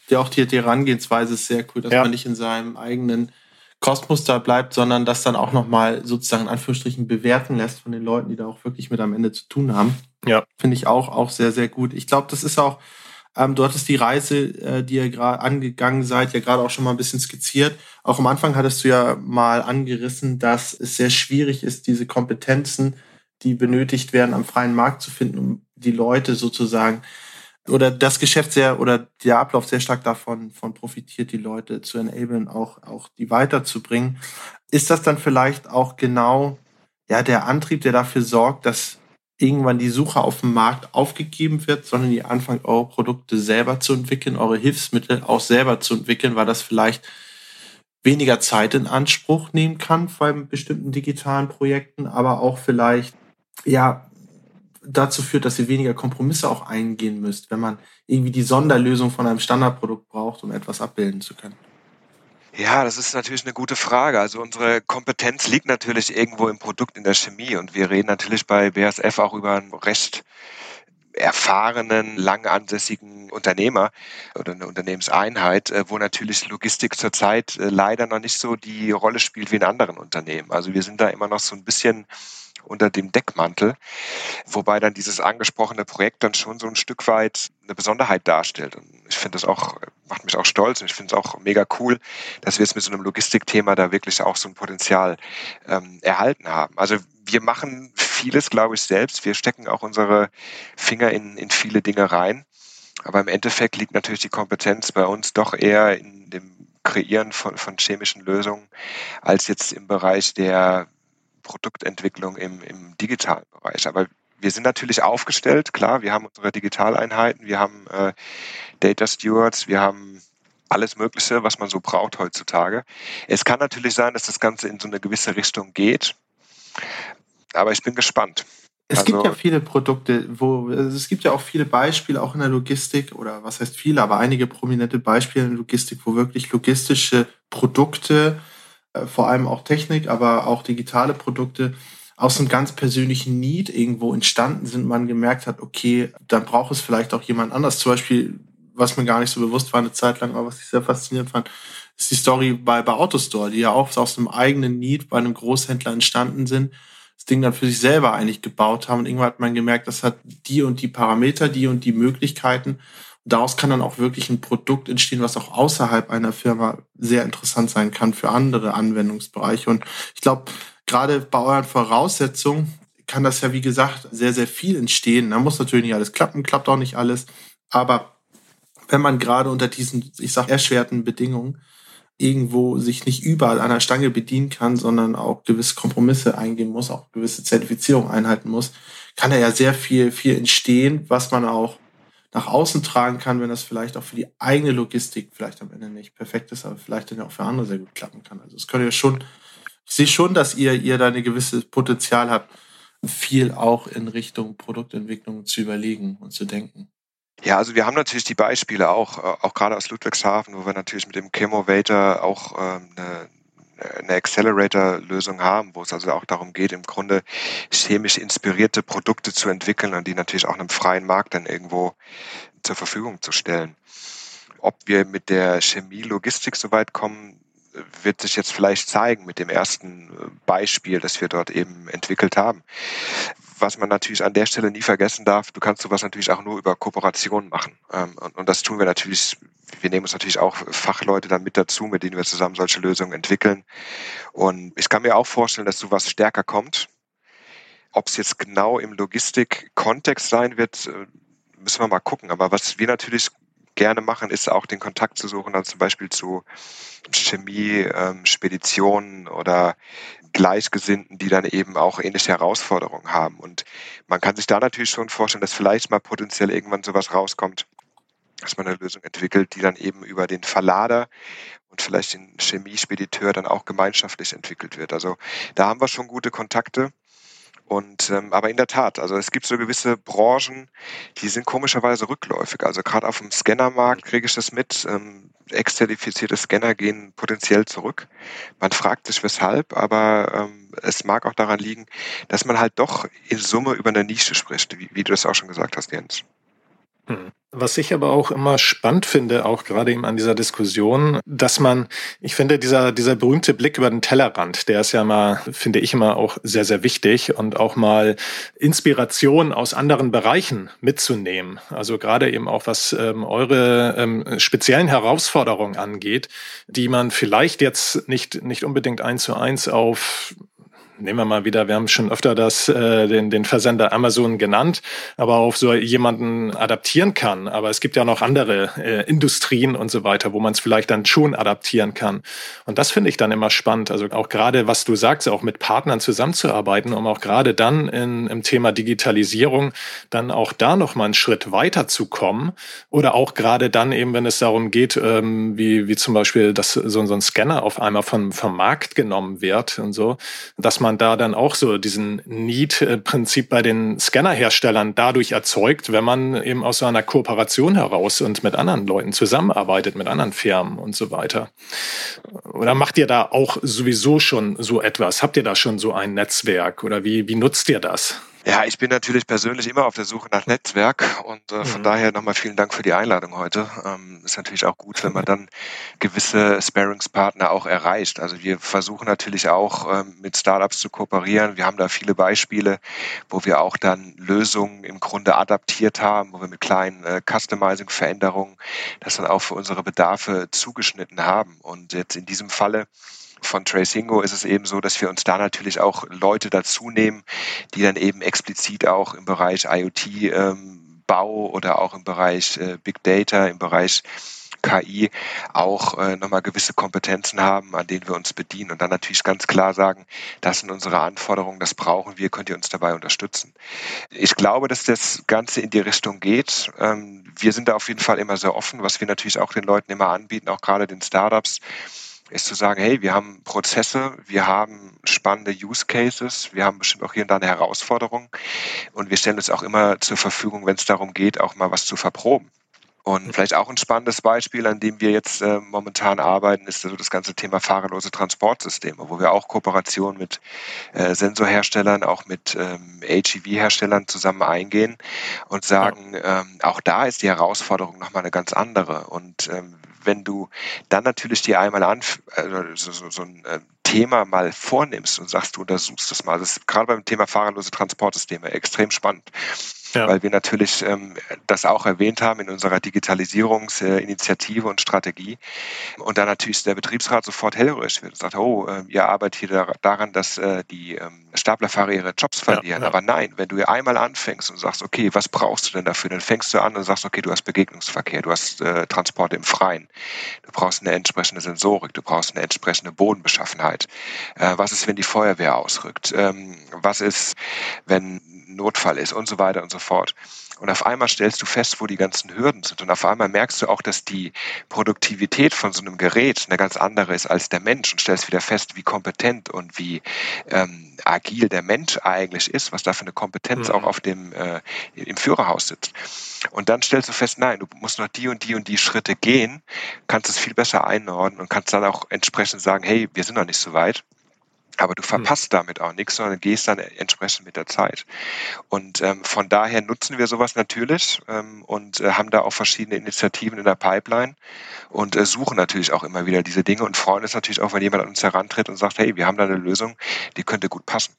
die auch die, die Herangehensweise ist sehr cool, dass Ja. man nicht in seinem eigenen Kosmos da bleibt, sondern das dann auch nochmal sozusagen in Anführungsstrichen bewerten lässt von den Leuten, die da auch wirklich mit am Ende zu tun haben. Ja. Finde ich auch, auch sehr, sehr gut. Ich glaube, das ist auch, ähm, du hattest die Reise, äh, die ihr gerade angegangen seid, ja gerade auch schon mal ein bisschen skizziert. Auch am Anfang hattest du ja mal angerissen, dass es sehr schwierig ist, diese Kompetenzen, die benötigt werden, am freien Markt zu finden, um die Leute sozusagen oder das Geschäft sehr oder der Ablauf sehr stark davon von profitiert, die Leute zu enablen, auch, auch die weiterzubringen. Ist das dann vielleicht auch genau ja, der Antrieb, der dafür sorgt, dass irgendwann die Suche auf dem Markt aufgegeben wird, sondern ihr anfangt, eure Produkte selber zu entwickeln, eure Hilfsmittel auch selber zu entwickeln, weil das vielleicht weniger Zeit in Anspruch nehmen kann bei bestimmten digitalen Projekten, aber auch vielleicht ja dazu führt, dass ihr weniger Kompromisse auch eingehen müsst, wenn man irgendwie die Sonderlösung von einem Standardprodukt braucht, um etwas abbilden zu können? Ja, das ist natürlich eine gute Frage. Also unsere Kompetenz liegt natürlich irgendwo im Produkt, in der Chemie. Und wir reden natürlich bei B A S F auch über einen recht erfahrenen, lang ansässigen Unternehmer oder eine Unternehmenseinheit, wo natürlich Logistik zurzeit leider noch nicht so die Rolle spielt wie in anderen Unternehmen. Also wir sind da immer noch so ein bisschen unter dem Deckmantel, wobei dann dieses angesprochene Projekt dann schon so ein Stück weit eine Besonderheit darstellt. Und ich finde das auch, macht mich auch stolz und ich finde es auch mega cool, dass wir jetzt mit so einem Logistikthema da wirklich auch so ein Potenzial ähm, erhalten haben. Also wir machen vieles, glaube ich, selbst. Wir stecken auch unsere Finger in, in viele Dinge rein. Aber im Endeffekt liegt natürlich die Kompetenz bei uns doch eher in dem Kreieren von, von chemischen Lösungen als jetzt im Bereich der Produktentwicklung im, im digitalen Bereich. Aber wir sind natürlich aufgestellt, klar, wir haben unsere Digitaleinheiten, wir haben äh, Data Stewards, wir haben alles Mögliche, was man so braucht heutzutage. Es kann natürlich sein, dass das Ganze in so eine gewisse Richtung geht, aber ich bin gespannt. Es Also, gibt ja viele Produkte, wo also es gibt ja auch viele Beispiele, auch in der Logistik, oder was heißt viele, aber einige prominente Beispiele in der Logistik, wo wirklich logistische Produkte, äh, vor allem auch Technik, aber auch digitale Produkte, aus einem ganz persönlichen Need irgendwo entstanden sind, man gemerkt hat, okay, dann braucht es vielleicht auch jemand anders. Zum Beispiel, was mir gar nicht so bewusst war eine Zeit lang, aber was ich sehr faszinierend fand, ist die Story bei, bei AutoStore, die ja auch aus einem eigenen Need bei einem Großhändler entstanden sind, das Ding dann für sich selber eigentlich gebaut haben. Und irgendwann hat man gemerkt, das hat die und die Parameter, die und die Möglichkeiten. Und daraus kann dann auch wirklich ein Produkt entstehen, was auch außerhalb einer Firma sehr interessant sein kann für andere Anwendungsbereiche. Und ich glaube, gerade bei euren Voraussetzungen kann das ja, wie gesagt, sehr, sehr viel entstehen. Da muss natürlich nicht alles klappen, klappt auch nicht alles. Aber wenn man gerade unter diesen, ich sag, erschwerten Bedingungen irgendwo sich nicht überall an der Stange bedienen kann, sondern auch gewisse Kompromisse eingehen muss, auch gewisse Zertifizierung einhalten muss, kann da ja sehr viel, viel entstehen, was man auch nach außen tragen kann, wenn das vielleicht auch für die eigene Logistik vielleicht am Ende nicht perfekt ist, aber vielleicht dann auch für andere sehr gut klappen kann. Also es könnte ja schon, ich sehe schon, dass ihr, ihr da ein gewisses Potenzial habt, viel auch in Richtung Produktentwicklung zu überlegen und zu denken. ja, also wir haben natürlich die Beispiele auch, äh, auch gerade aus Ludwigshafen, wo wir natürlich mit dem Chemovator auch ähm, eine, eine Accelerator-Lösung haben, wo es also auch darum geht, im Grunde chemisch inspirierte Produkte zu entwickeln und die natürlich auch einem freien Markt dann irgendwo zur Verfügung zu stellen. Ob wir mit der Chemie-Logistik so weit kommen, wird sich jetzt vielleicht zeigen mit dem ersten Beispiel, das wir dort eben entwickelt haben. Was man natürlich an der Stelle nie vergessen darf, du kannst sowas natürlich auch nur über Kooperation machen. Und, und das tun wir natürlich, wir nehmen uns natürlich auch Fachleute dann mit dazu, mit denen wir zusammen solche Lösungen entwickeln. Und ich kann mir auch vorstellen, dass sowas stärker kommt. Ob es jetzt genau im Logistik-Kontext sein wird, müssen wir mal gucken. Aber was wir natürlich gerne machen, ist auch den Kontakt zu suchen, dann zum Beispiel zu Chemie, ähm, Speditionen oder Gleichgesinnten, die dann eben auch ähnliche Herausforderungen haben. Und man kann sich da natürlich schon vorstellen, dass vielleicht mal potenziell irgendwann sowas rauskommt, dass man eine Lösung entwickelt, die dann eben über den Verlader und vielleicht den Chemiespediteur dann auch gemeinschaftlich entwickelt wird. Also da haben wir schon gute Kontakte. Und ähm, aber in der Tat, also es gibt so gewisse Branchen, die sind komischerweise rückläufig. Also gerade auf dem Scannermarkt kriege ich das mit. Ähm, exzertifizierte Scanner gehen potenziell zurück. Man fragt sich weshalb, aber ähm, es mag auch daran liegen, dass man halt doch in Summe über eine Nische spricht, wie, wie du das auch schon gesagt hast, Jens. Hm. Was ich aber auch immer spannend finde, auch gerade eben an dieser Diskussion, dass man, ich finde, dieser, dieser berühmte Blick über den Tellerrand, der ist ja mal, finde ich immer auch sehr, sehr wichtig und auch mal Inspiration aus anderen Bereichen mitzunehmen. Also gerade eben auch, was ähm, eure ähm, speziellen Herausforderungen angeht, die man vielleicht jetzt nicht, nicht unbedingt eins zu eins auf Nehmen wir mal wieder, wir haben schon öfter das, äh, den, den Versender Amazon genannt, aber auf so jemanden adaptieren kann. Aber es gibt ja noch andere äh, Industrien und so weiter, wo man es vielleicht dann schon adaptieren kann. Und das finde ich dann immer spannend. Also auch gerade, was du sagst, auch mit Partnern zusammenzuarbeiten, um auch gerade dann in, im Thema Digitalisierung dann auch da noch mal einen Schritt weiter zu kommen. Oder auch gerade dann eben, wenn es darum geht, ähm, wie, wie zum Beispiel, dass so, so ein Scanner auf einmal vom, vom Markt genommen wird und so, dass man da dann auch so diesen Need-Prinzip bei den Scannerherstellern dadurch erzeugt, wenn man eben aus so einer Kooperation heraus und mit anderen Leuten zusammenarbeitet, mit anderen Firmen und so weiter. Oder macht ihr da auch sowieso schon so etwas? Habt ihr da schon so ein Netzwerk oder wie, wie nutzt ihr das? Ja, ich bin natürlich persönlich immer auf der Suche nach Netzwerk und äh, von mhm. daher nochmal vielen Dank für die Einladung heute. Ähm, ist natürlich auch gut, wenn man dann gewisse Sparringspartner auch erreicht. Also wir versuchen natürlich auch ähm, mit Startups zu kooperieren. Wir haben da viele Beispiele, wo wir auch dann Lösungen im Grunde adaptiert haben, wo wir mit kleinen äh, Customizing-Veränderungen das dann auch für unsere Bedarfe zugeschnitten haben. Und jetzt in diesem Falle von Tracingo ist es eben so, dass wir uns da natürlich auch Leute dazu nehmen, die dann eben explizit auch im Bereich IoT ähm, Bau oder auch im Bereich äh, Big Data, im Bereich K I auch äh, nochmal gewisse Kompetenzen haben, an denen wir uns bedienen und dann natürlich ganz klar sagen, das sind unsere Anforderungen, das brauchen wir, könnt ihr uns dabei unterstützen. Ich glaube, dass das Ganze in die Richtung geht. Ähm, wir sind da auf jeden Fall immer sehr offen, was wir natürlich auch den Leuten immer anbieten, auch gerade den Startups, ist zu sagen, hey, wir haben Prozesse, wir haben spannende Use Cases, wir haben bestimmt auch hier und da eine Herausforderung und wir stellen uns auch immer zur Verfügung, wenn es darum geht, auch mal was zu verproben. Und vielleicht auch ein spannendes Beispiel, an dem wir jetzt äh, momentan arbeiten, ist also das ganze Thema fahrerlose Transportsysteme, wo wir auch Kooperationen mit äh, Sensorherstellern, auch mit ähm, H E V-Herstellern zusammen eingehen und sagen, ja. ähm, auch da ist die Herausforderung nochmal eine ganz andere. Und ähm, wenn du dann natürlich dir einmal an, also so, so, so ein äh, Thema mal vornimmst und sagst, du untersuchst das mal, das ist gerade beim Thema fahrerlose Transportsysteme extrem spannend. Ja. Weil wir natürlich ähm, das auch erwähnt haben in unserer Digitalisierungsinitiative und Strategie. Und dann natürlich der Betriebsrat sofort hellhörig wird und sagt, oh, äh, ihr arbeitet hier daran, dass äh, die ähm, Staplerfahrer ihre Jobs verlieren. Ja, ja. Aber nein, wenn du einmal anfängst und sagst, okay, was brauchst du denn dafür? Dann fängst du an und sagst, okay, du hast Begegnungsverkehr, du hast äh, Transporte im Freien, du brauchst eine entsprechende Sensorik, du brauchst eine entsprechende Bodenbeschaffenheit. Äh, was ist, wenn die Feuerwehr ausrückt? Ähm, was ist, wenn Notfall ist und so weiter und so fort. Und auf einmal stellst du fest, wo die ganzen Hürden sind. Und auf einmal merkst du auch, dass die Produktivität von so einem Gerät eine ganz andere ist als der Mensch und stellst wieder fest, wie kompetent und wie ähm, agil der Mensch eigentlich ist, was da für eine Kompetenz mhm. auch auf dem äh, im Führerhaus sitzt. Und dann stellst du fest, nein, du musst noch die und die und die Schritte gehen, kannst es viel besser einordnen und kannst dann auch entsprechend sagen, hey, wir sind noch nicht so weit. Aber du verpasst damit auch nichts, sondern gehst dann entsprechend mit der Zeit. Und ähm, von daher nutzen wir sowas natürlich ähm, und äh, haben da auch verschiedene Initiativen in der Pipeline und äh, suchen natürlich auch immer wieder diese Dinge und freuen uns natürlich auch, wenn jemand an uns herantritt und sagt, hey, wir haben da eine Lösung, die könnte gut passen.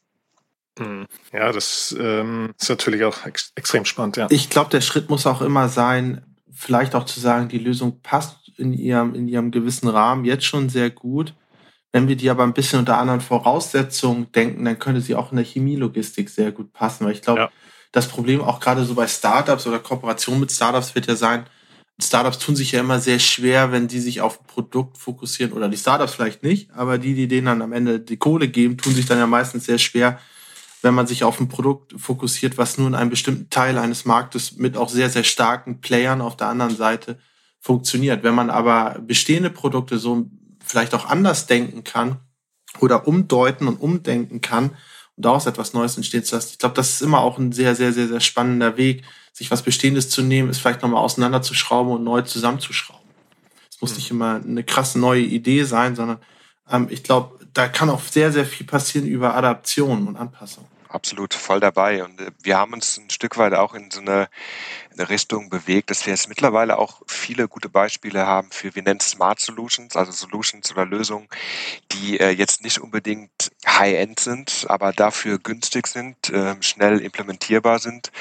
Ja, das ähm, ist natürlich auch ex- extrem spannend. Ja. Ich glaube, der Schritt muss auch immer sein, vielleicht auch zu sagen, die Lösung passt in ihrem, in ihrem gewissen Rahmen jetzt schon sehr gut. Wenn wir die aber ein bisschen unter anderen Voraussetzungen denken, dann könnte sie auch in der Chemielogistik sehr gut passen. Weil ich glaube, ja. das Problem auch gerade so bei Startups oder Kooperation mit Startups wird ja sein, Startups tun sich ja immer sehr schwer, wenn die sich auf ein Produkt fokussieren, oder die Startups vielleicht nicht, aber die, die denen dann am Ende die Kohle geben, tun sich dann ja meistens sehr schwer, wenn man sich auf ein Produkt fokussiert, was nur in einem bestimmten Teil eines Marktes mit auch sehr, sehr starken Playern auf der anderen Seite funktioniert. Wenn man aber bestehende Produkte so vielleicht auch anders denken kann oder umdeuten und umdenken kann und daraus etwas Neues entstehen zu lassen. Ich glaube, das ist immer auch ein sehr, sehr, sehr, sehr spannender Weg, sich was Bestehendes zu nehmen, es vielleicht nochmal auseinanderzuschrauben und neu zusammenzuschrauben. Es muss mhm. nicht immer eine krasse neue Idee sein, sondern ähm, ich glaube, da kann auch sehr, sehr viel passieren über Adaption und Anpassung. absolut voll dabei. Und äh, wir haben uns ein Stück weit auch in so eine, eine Richtung bewegt, dass wir jetzt mittlerweile auch viele gute Beispiele haben für, wir nennen es Smart Solutions, also Solutions oder Lösungen, die äh, jetzt nicht unbedingt High-End sind, aber dafür günstig sind, äh, schnell implementierbar sind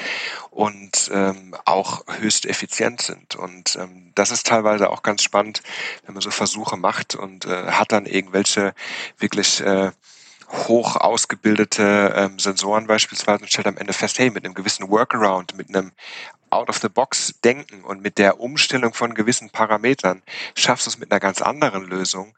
und ähm, auch höchst effizient sind. Und ähm, das ist teilweise auch ganz spannend, wenn man so Versuche macht und äh, hat dann irgendwelche wirklich äh, hoch ausgebildete ähm, Sensoren beispielsweise und stellt am Ende fest, hey, mit einem gewissen Workaround, mit einem Out-of-the-Box-Denken und mit der Umstellung von gewissen Parametern schaffst du es mit einer ganz anderen Lösung,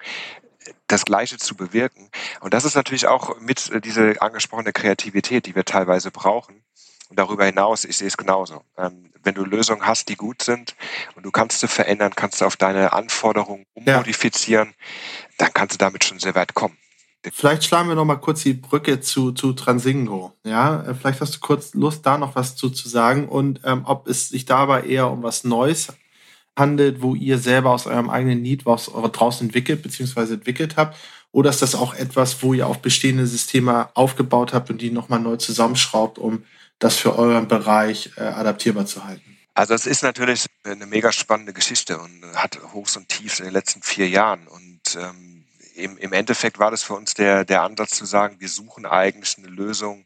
das Gleiche zu bewirken. Und das ist natürlich auch mit äh, diese angesprochene Kreativität, die wir teilweise brauchen. Und darüber hinaus, ich sehe es genauso. Ähm, wenn du Lösungen hast, die gut sind und du kannst sie verändern, kannst du auf deine Anforderungen ummodifizieren, ja, dann kannst du damit schon sehr weit kommen. Vielleicht schlagen wir noch mal kurz die Brücke zu, zu Transingo. Ja, vielleicht hast du kurz Lust, da noch was zu, zu sagen und ähm, ob es sich dabei eher um was Neues handelt, wo ihr selber aus eurem eigenen Need was draußen entwickelt bzw. entwickelt habt, oder ist das auch etwas, wo ihr auf bestehende Systeme aufgebaut habt und die nochmal neu zusammenschraubt, um das für euren Bereich äh, adaptierbar zu halten? Also es ist natürlich eine mega spannende Geschichte und hat Hochs und Tiefs in den letzten vier Jahren und ähm, im, im Endeffekt war das für uns der, der Ansatz zu sagen, wir suchen eigentlich eine Lösung,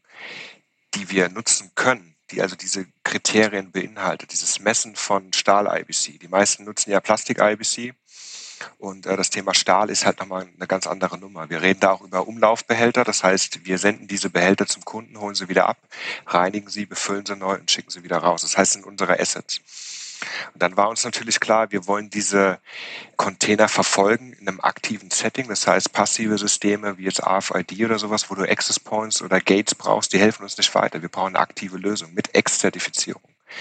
die wir nutzen können, die also diese Kriterien beinhaltet, dieses Messen von Stahl-I B C. Die meisten nutzen ja Plastik-I B C und äh, das Thema Stahl ist halt nochmal eine ganz andere Nummer. Wir reden da auch über Umlaufbehälter, das heißt, wir senden diese Behälter zum Kunden, holen sie wieder ab, reinigen sie, befüllen sie neu und schicken sie wieder raus. Das heißt, sind unsere Assets. Und dann war uns natürlich klar, wir wollen diese Container verfolgen in einem aktiven Setting. Das heißt, passive Systeme wie jetzt R F I D oder sowas, wo du Access Points oder Gates brauchst, die helfen uns nicht weiter. Wir brauchen eine aktive Lösung mit Ex-Zertifizierung.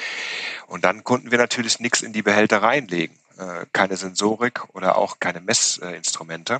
Und dann konnten wir natürlich nichts in die Behälter reinlegen. Äh, keine Sensorik oder auch keine Messinstrumente.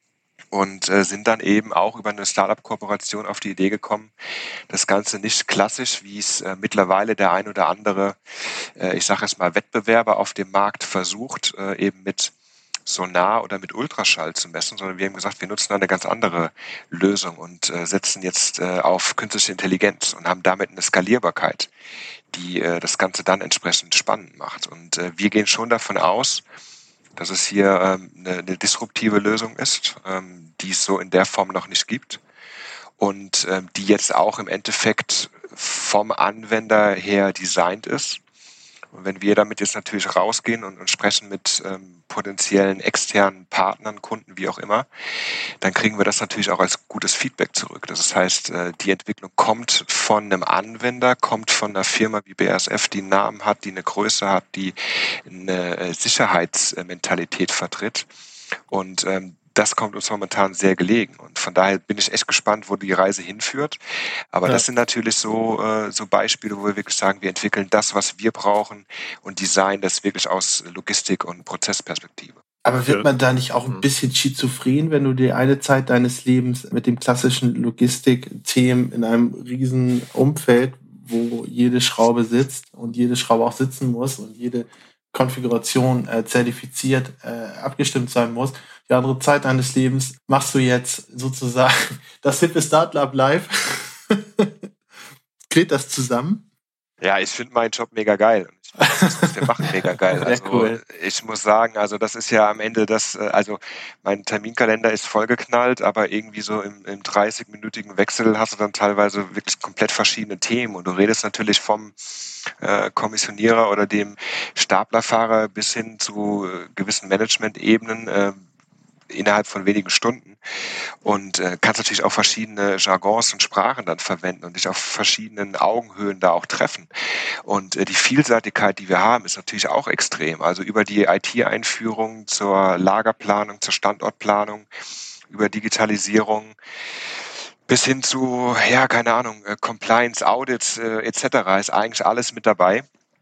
Und äh, sind dann eben auch über eine Startup-Kooperation auf die Idee gekommen, das Ganze nicht klassisch, wie es äh, mittlerweile der ein oder andere, äh, ich sage jetzt mal, Wettbewerber auf dem Markt versucht, äh, eben mit Sonar oder mit Ultraschall zu messen, sondern wir haben gesagt, wir nutzen eine ganz andere Lösung und äh, setzen jetzt äh, auf künstliche Intelligenz und haben damit eine Skalierbarkeit, die äh, das Ganze dann entsprechend spannend macht. Und äh, wir gehen schon davon aus, dass es hier ähm, eine, eine disruptive Lösung ist, ähm, die es so in der Form noch nicht gibt und ähm, die jetzt auch im Endeffekt vom Anwender her designt ist. Und wenn wir damit jetzt natürlich rausgehen und, und sprechen mit ähm, potenziellen externen Partnern, Kunden, wie auch immer, dann kriegen wir das natürlich auch als gutes Feedback zurück. Das heißt, äh, die Entwicklung kommt von einem Anwender, kommt von einer Firma wie B A S F, die einen Namen hat, die eine Größe hat, die eine äh, Sicherheitsmentalität vertritt. Und ähm, das kommt uns momentan sehr gelegen. Und von daher bin ich echt gespannt, wo die Reise hinführt. Aber ja, das sind natürlich so, äh, so Beispiele, wo wir wirklich sagen, wir entwickeln das, was wir brauchen und designen das wirklich aus Logistik- und Prozessperspektive. Aber wird man da nicht auch ein bisschen schizophren, wenn du die eine Zeit deines Lebens mit dem klassischen Logistik-Themen in einem riesen Umfeld, wo jede Schraube sitzt und jede Schraube auch sitzen muss und jede Konfiguration äh, zertifiziert äh, abgestimmt sein muss. Die andere Zeit deines Lebens machst du jetzt sozusagen das hippe Startup live. Geht das zusammen? Ja, ich finde meinen Job mega geil. Ich finde das, was wir machen, mega geil. Also cool. Ich muss sagen, also das ist ja am Ende das, also mein Terminkalender ist vollgeknallt, aber irgendwie so im, im dreißig-minütigen Wechsel hast du dann teilweise wirklich komplett verschiedene Themen und du redest natürlich vom äh, Kommissionierer oder dem Staplerfahrer bis hin zu äh, gewissen Management-Ebenen äh, innerhalb von wenigen Stunden und äh, kannst natürlich auch verschiedene Jargons und Sprachen dann verwenden und dich auf verschiedenen Augenhöhen da auch treffen. Und äh, die Vielseitigkeit, die wir haben, ist natürlich auch extrem. Also über die I T-Einführung zur Lagerplanung, zur Standortplanung, über Digitalisierung bis hin zu, ja, keine Ahnung, äh, Compliance, Audits äh, et cetera ist eigentlich alles mit dabei.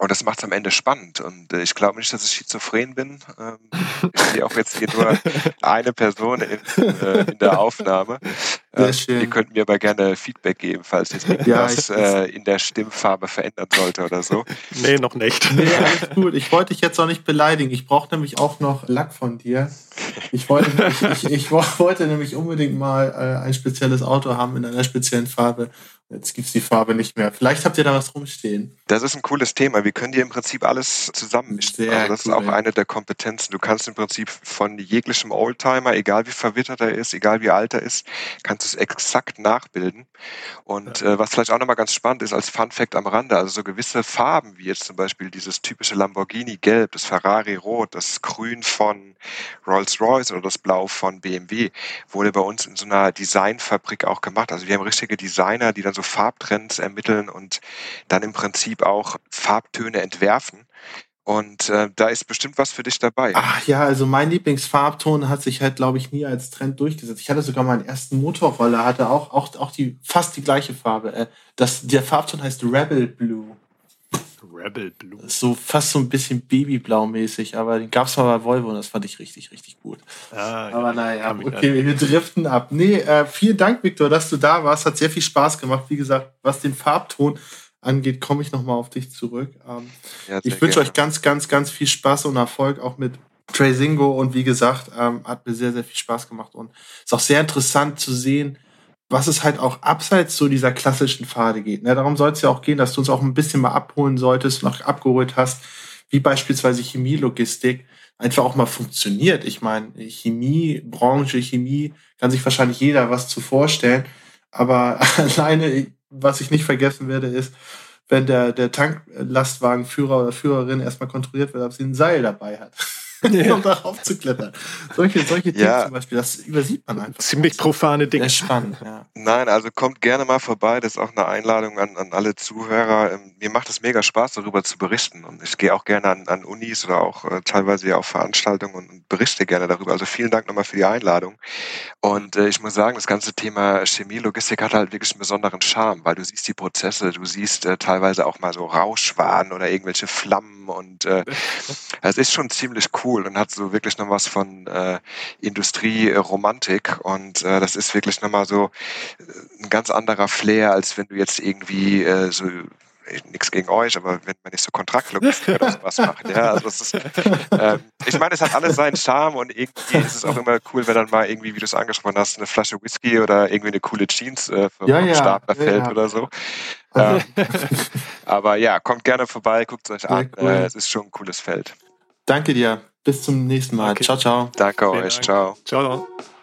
Und das macht es am Ende spannend. Und äh, ich glaube nicht, dass ich schizophren bin. Ähm, ich sehe auch jetzt hier nur eine Person in, äh, in der Aufnahme. Sehr Ähm, schön. ihr könnt mir aber gerne Feedback geben, falls jetzt irgendwas Ja, äh, in der Stimmfarbe verändern sollte oder so. Nee, noch nicht. Nee, alles gut. Ich wollte dich jetzt auch nicht beleidigen. Ich brauche nämlich auch noch Lack von dir. Ich wollte, ich, ich, ich wollte nämlich unbedingt mal äh, ein spezielles Auto haben in einer speziellen Farbe. Jetzt gibt's die Farbe nicht mehr. Vielleicht habt ihr da was rumstehen. Das ist ein cooles Thema. Wir können dir im Prinzip alles zusammenmischen. Sehr Also das cool, ist auch ja. eine der Kompetenzen. Du kannst im Prinzip von jeglichem Oldtimer, egal wie verwittert er ist, egal wie alt er ist, kannst du es exakt nachbilden. Und ja. äh, was vielleicht auch nochmal ganz spannend ist als Funfact am Rande, also so gewisse Farben, wie jetzt zum Beispiel dieses typische Lamborghini Gelb, das Ferrari Rot, das Grün von Rolls-Royce oder das Blau von B M W, wurde bei uns in so einer Designfabrik auch gemacht. Also wir haben richtige Designer, die dann so Farbtrends ermitteln und dann im Prinzip auch Farbtöne entwerfen. Und äh, da ist bestimmt was für dich dabei. Ach ja, also mein Lieblingsfarbton hat sich halt, glaube ich, nie als Trend durchgesetzt. Ich hatte sogar meinen ersten Motorroller, hatte auch, auch, auch die, fast die gleiche Farbe. Das, der Farbton heißt Rebel Blue. Rebel Blue. So fast so ein bisschen Babyblau-mäßig, aber den gab es mal bei Volvo und das fand ich richtig, richtig gut. Ah, ja. Aber naja, okay, wir driften ab. Nee, äh, vielen Dank, Viktor, dass du da warst. Hat sehr viel Spaß gemacht. Wie gesagt, was den Farbton angeht, komme ich nochmal auf dich zurück. Ähm, ja, ich wünsche euch ganz, ganz, ganz viel Spaß und Erfolg auch mit Trasingo und wie gesagt, ähm, hat mir sehr, sehr viel Spaß gemacht und ist auch sehr interessant zu sehen, was es halt auch abseits so dieser klassischen Pfade geht. Ne, darum soll es ja auch gehen, dass du uns auch ein bisschen mal abholen solltest, noch abgeholt hast, wie beispielsweise Chemielogistik einfach auch mal funktioniert. Ich meine, Chemiebranche, Chemie, kann sich wahrscheinlich jeder was zu vorstellen, aber alleine, was ich nicht vergessen werde, ist, wenn der, der Tanklastwagenführer oder Führerin erstmal kontrolliert wird, ob sie ein Seil dabei hat. Ja. Um darauf zu klettern. Solche, solche Dinge ja. zum Beispiel, das übersieht man einfach. Ziemlich profane Dinge. Sehr spannend, ja. Nein, also kommt gerne mal vorbei. Das ist auch eine Einladung an, an alle Zuhörer. Mir macht es mega Spaß, darüber zu berichten. Und ich gehe auch gerne an, an Unis oder auch äh, teilweise ja auf Veranstaltungen und, und berichte gerne darüber. Also vielen Dank nochmal für die Einladung. Und äh, ich muss sagen, das ganze Thema Chemie, Logistik hat halt wirklich einen besonderen Charme, weil du siehst die Prozesse, du siehst äh, teilweise auch mal so Rauschwahn oder irgendwelche Flammen und äh, es ist schon ziemlich cool und hat so wirklich noch was von äh, Industrieromantik und äh, das ist wirklich nochmal so ein ganz anderer Flair, als wenn du jetzt irgendwie äh, so, nichts gegen euch, aber wenn man nicht so Kontraktlogistik oder sowas macht, ja, also es ist, ähm, ich meine, es hat alles seinen Charme und irgendwie ist es auch immer cool, wenn dann mal irgendwie, wie du es angesprochen hast, eine Flasche Whisky oder irgendwie eine coole Jeans äh, vom ja, ja, Stapler ja, fällt ja. oder so. ähm, aber ja, kommt gerne vorbei, guckt es euch an, cool. äh, es ist schon ein cooles Feld. Danke dir, bis zum nächsten Mal. Okay. Ciao, ciao. Danke Vielen euch, Dank. ciao. Ciao.